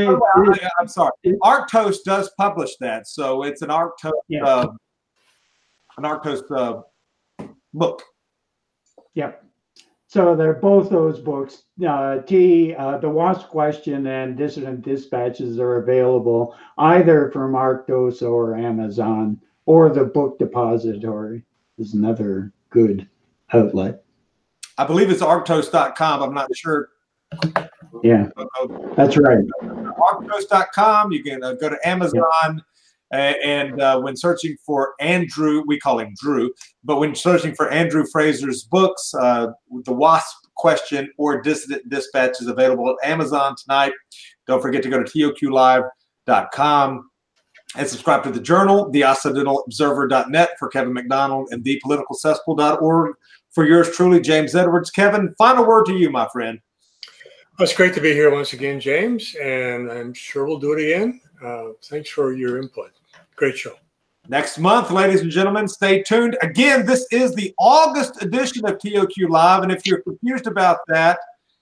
I'm sorry, Arctos does publish that, so it's an Arctos an Arctos book. Yep. So they're both those books. The WASP Question and Dissident Dispatches are available either from Arctos or Amazon, or the Book Depository is another good outlet. I believe it's arctos.com. I'm not sure. Yeah, that's right. Arctos.com. You can go to Amazon. And when searching for Andrew, we call him Drew, but when searching for Andrew Fraser's books, The WASP Question or Dissident Dispatch is available at Amazon tonight. Don't forget to go to toqlive.com and subscribe to the Journal, theoccidentalobserver.net for Kevin McDonald, and thepoliticalcesspool.org for yours truly, James Edwards. Kevin, final word to you, my friend. It's great to be here once again, James, and I'm sure we'll do it again. Thanks for your input. Great show. Next month, ladies and gentlemen, stay tuned. Again, this is the August edition of TOQ Live, and if you're confused about that,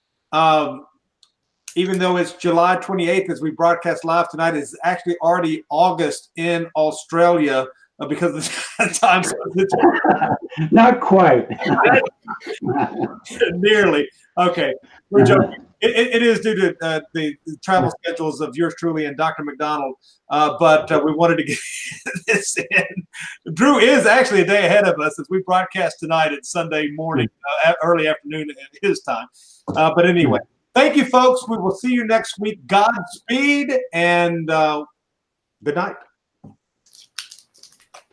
even though it's July 28th as we broadcast live tonight, it's actually already August in Australia because of the time. Not quite. Nearly. Okay, we're joking. It is due to the travel schedules of yours truly and Dr. McDonald, but we wanted to get this in. Drew is actually a day ahead of us as we broadcast tonight at Sunday morning, early afternoon at his time. But anyway, thank you, folks. We will see you next week. Godspeed and good night.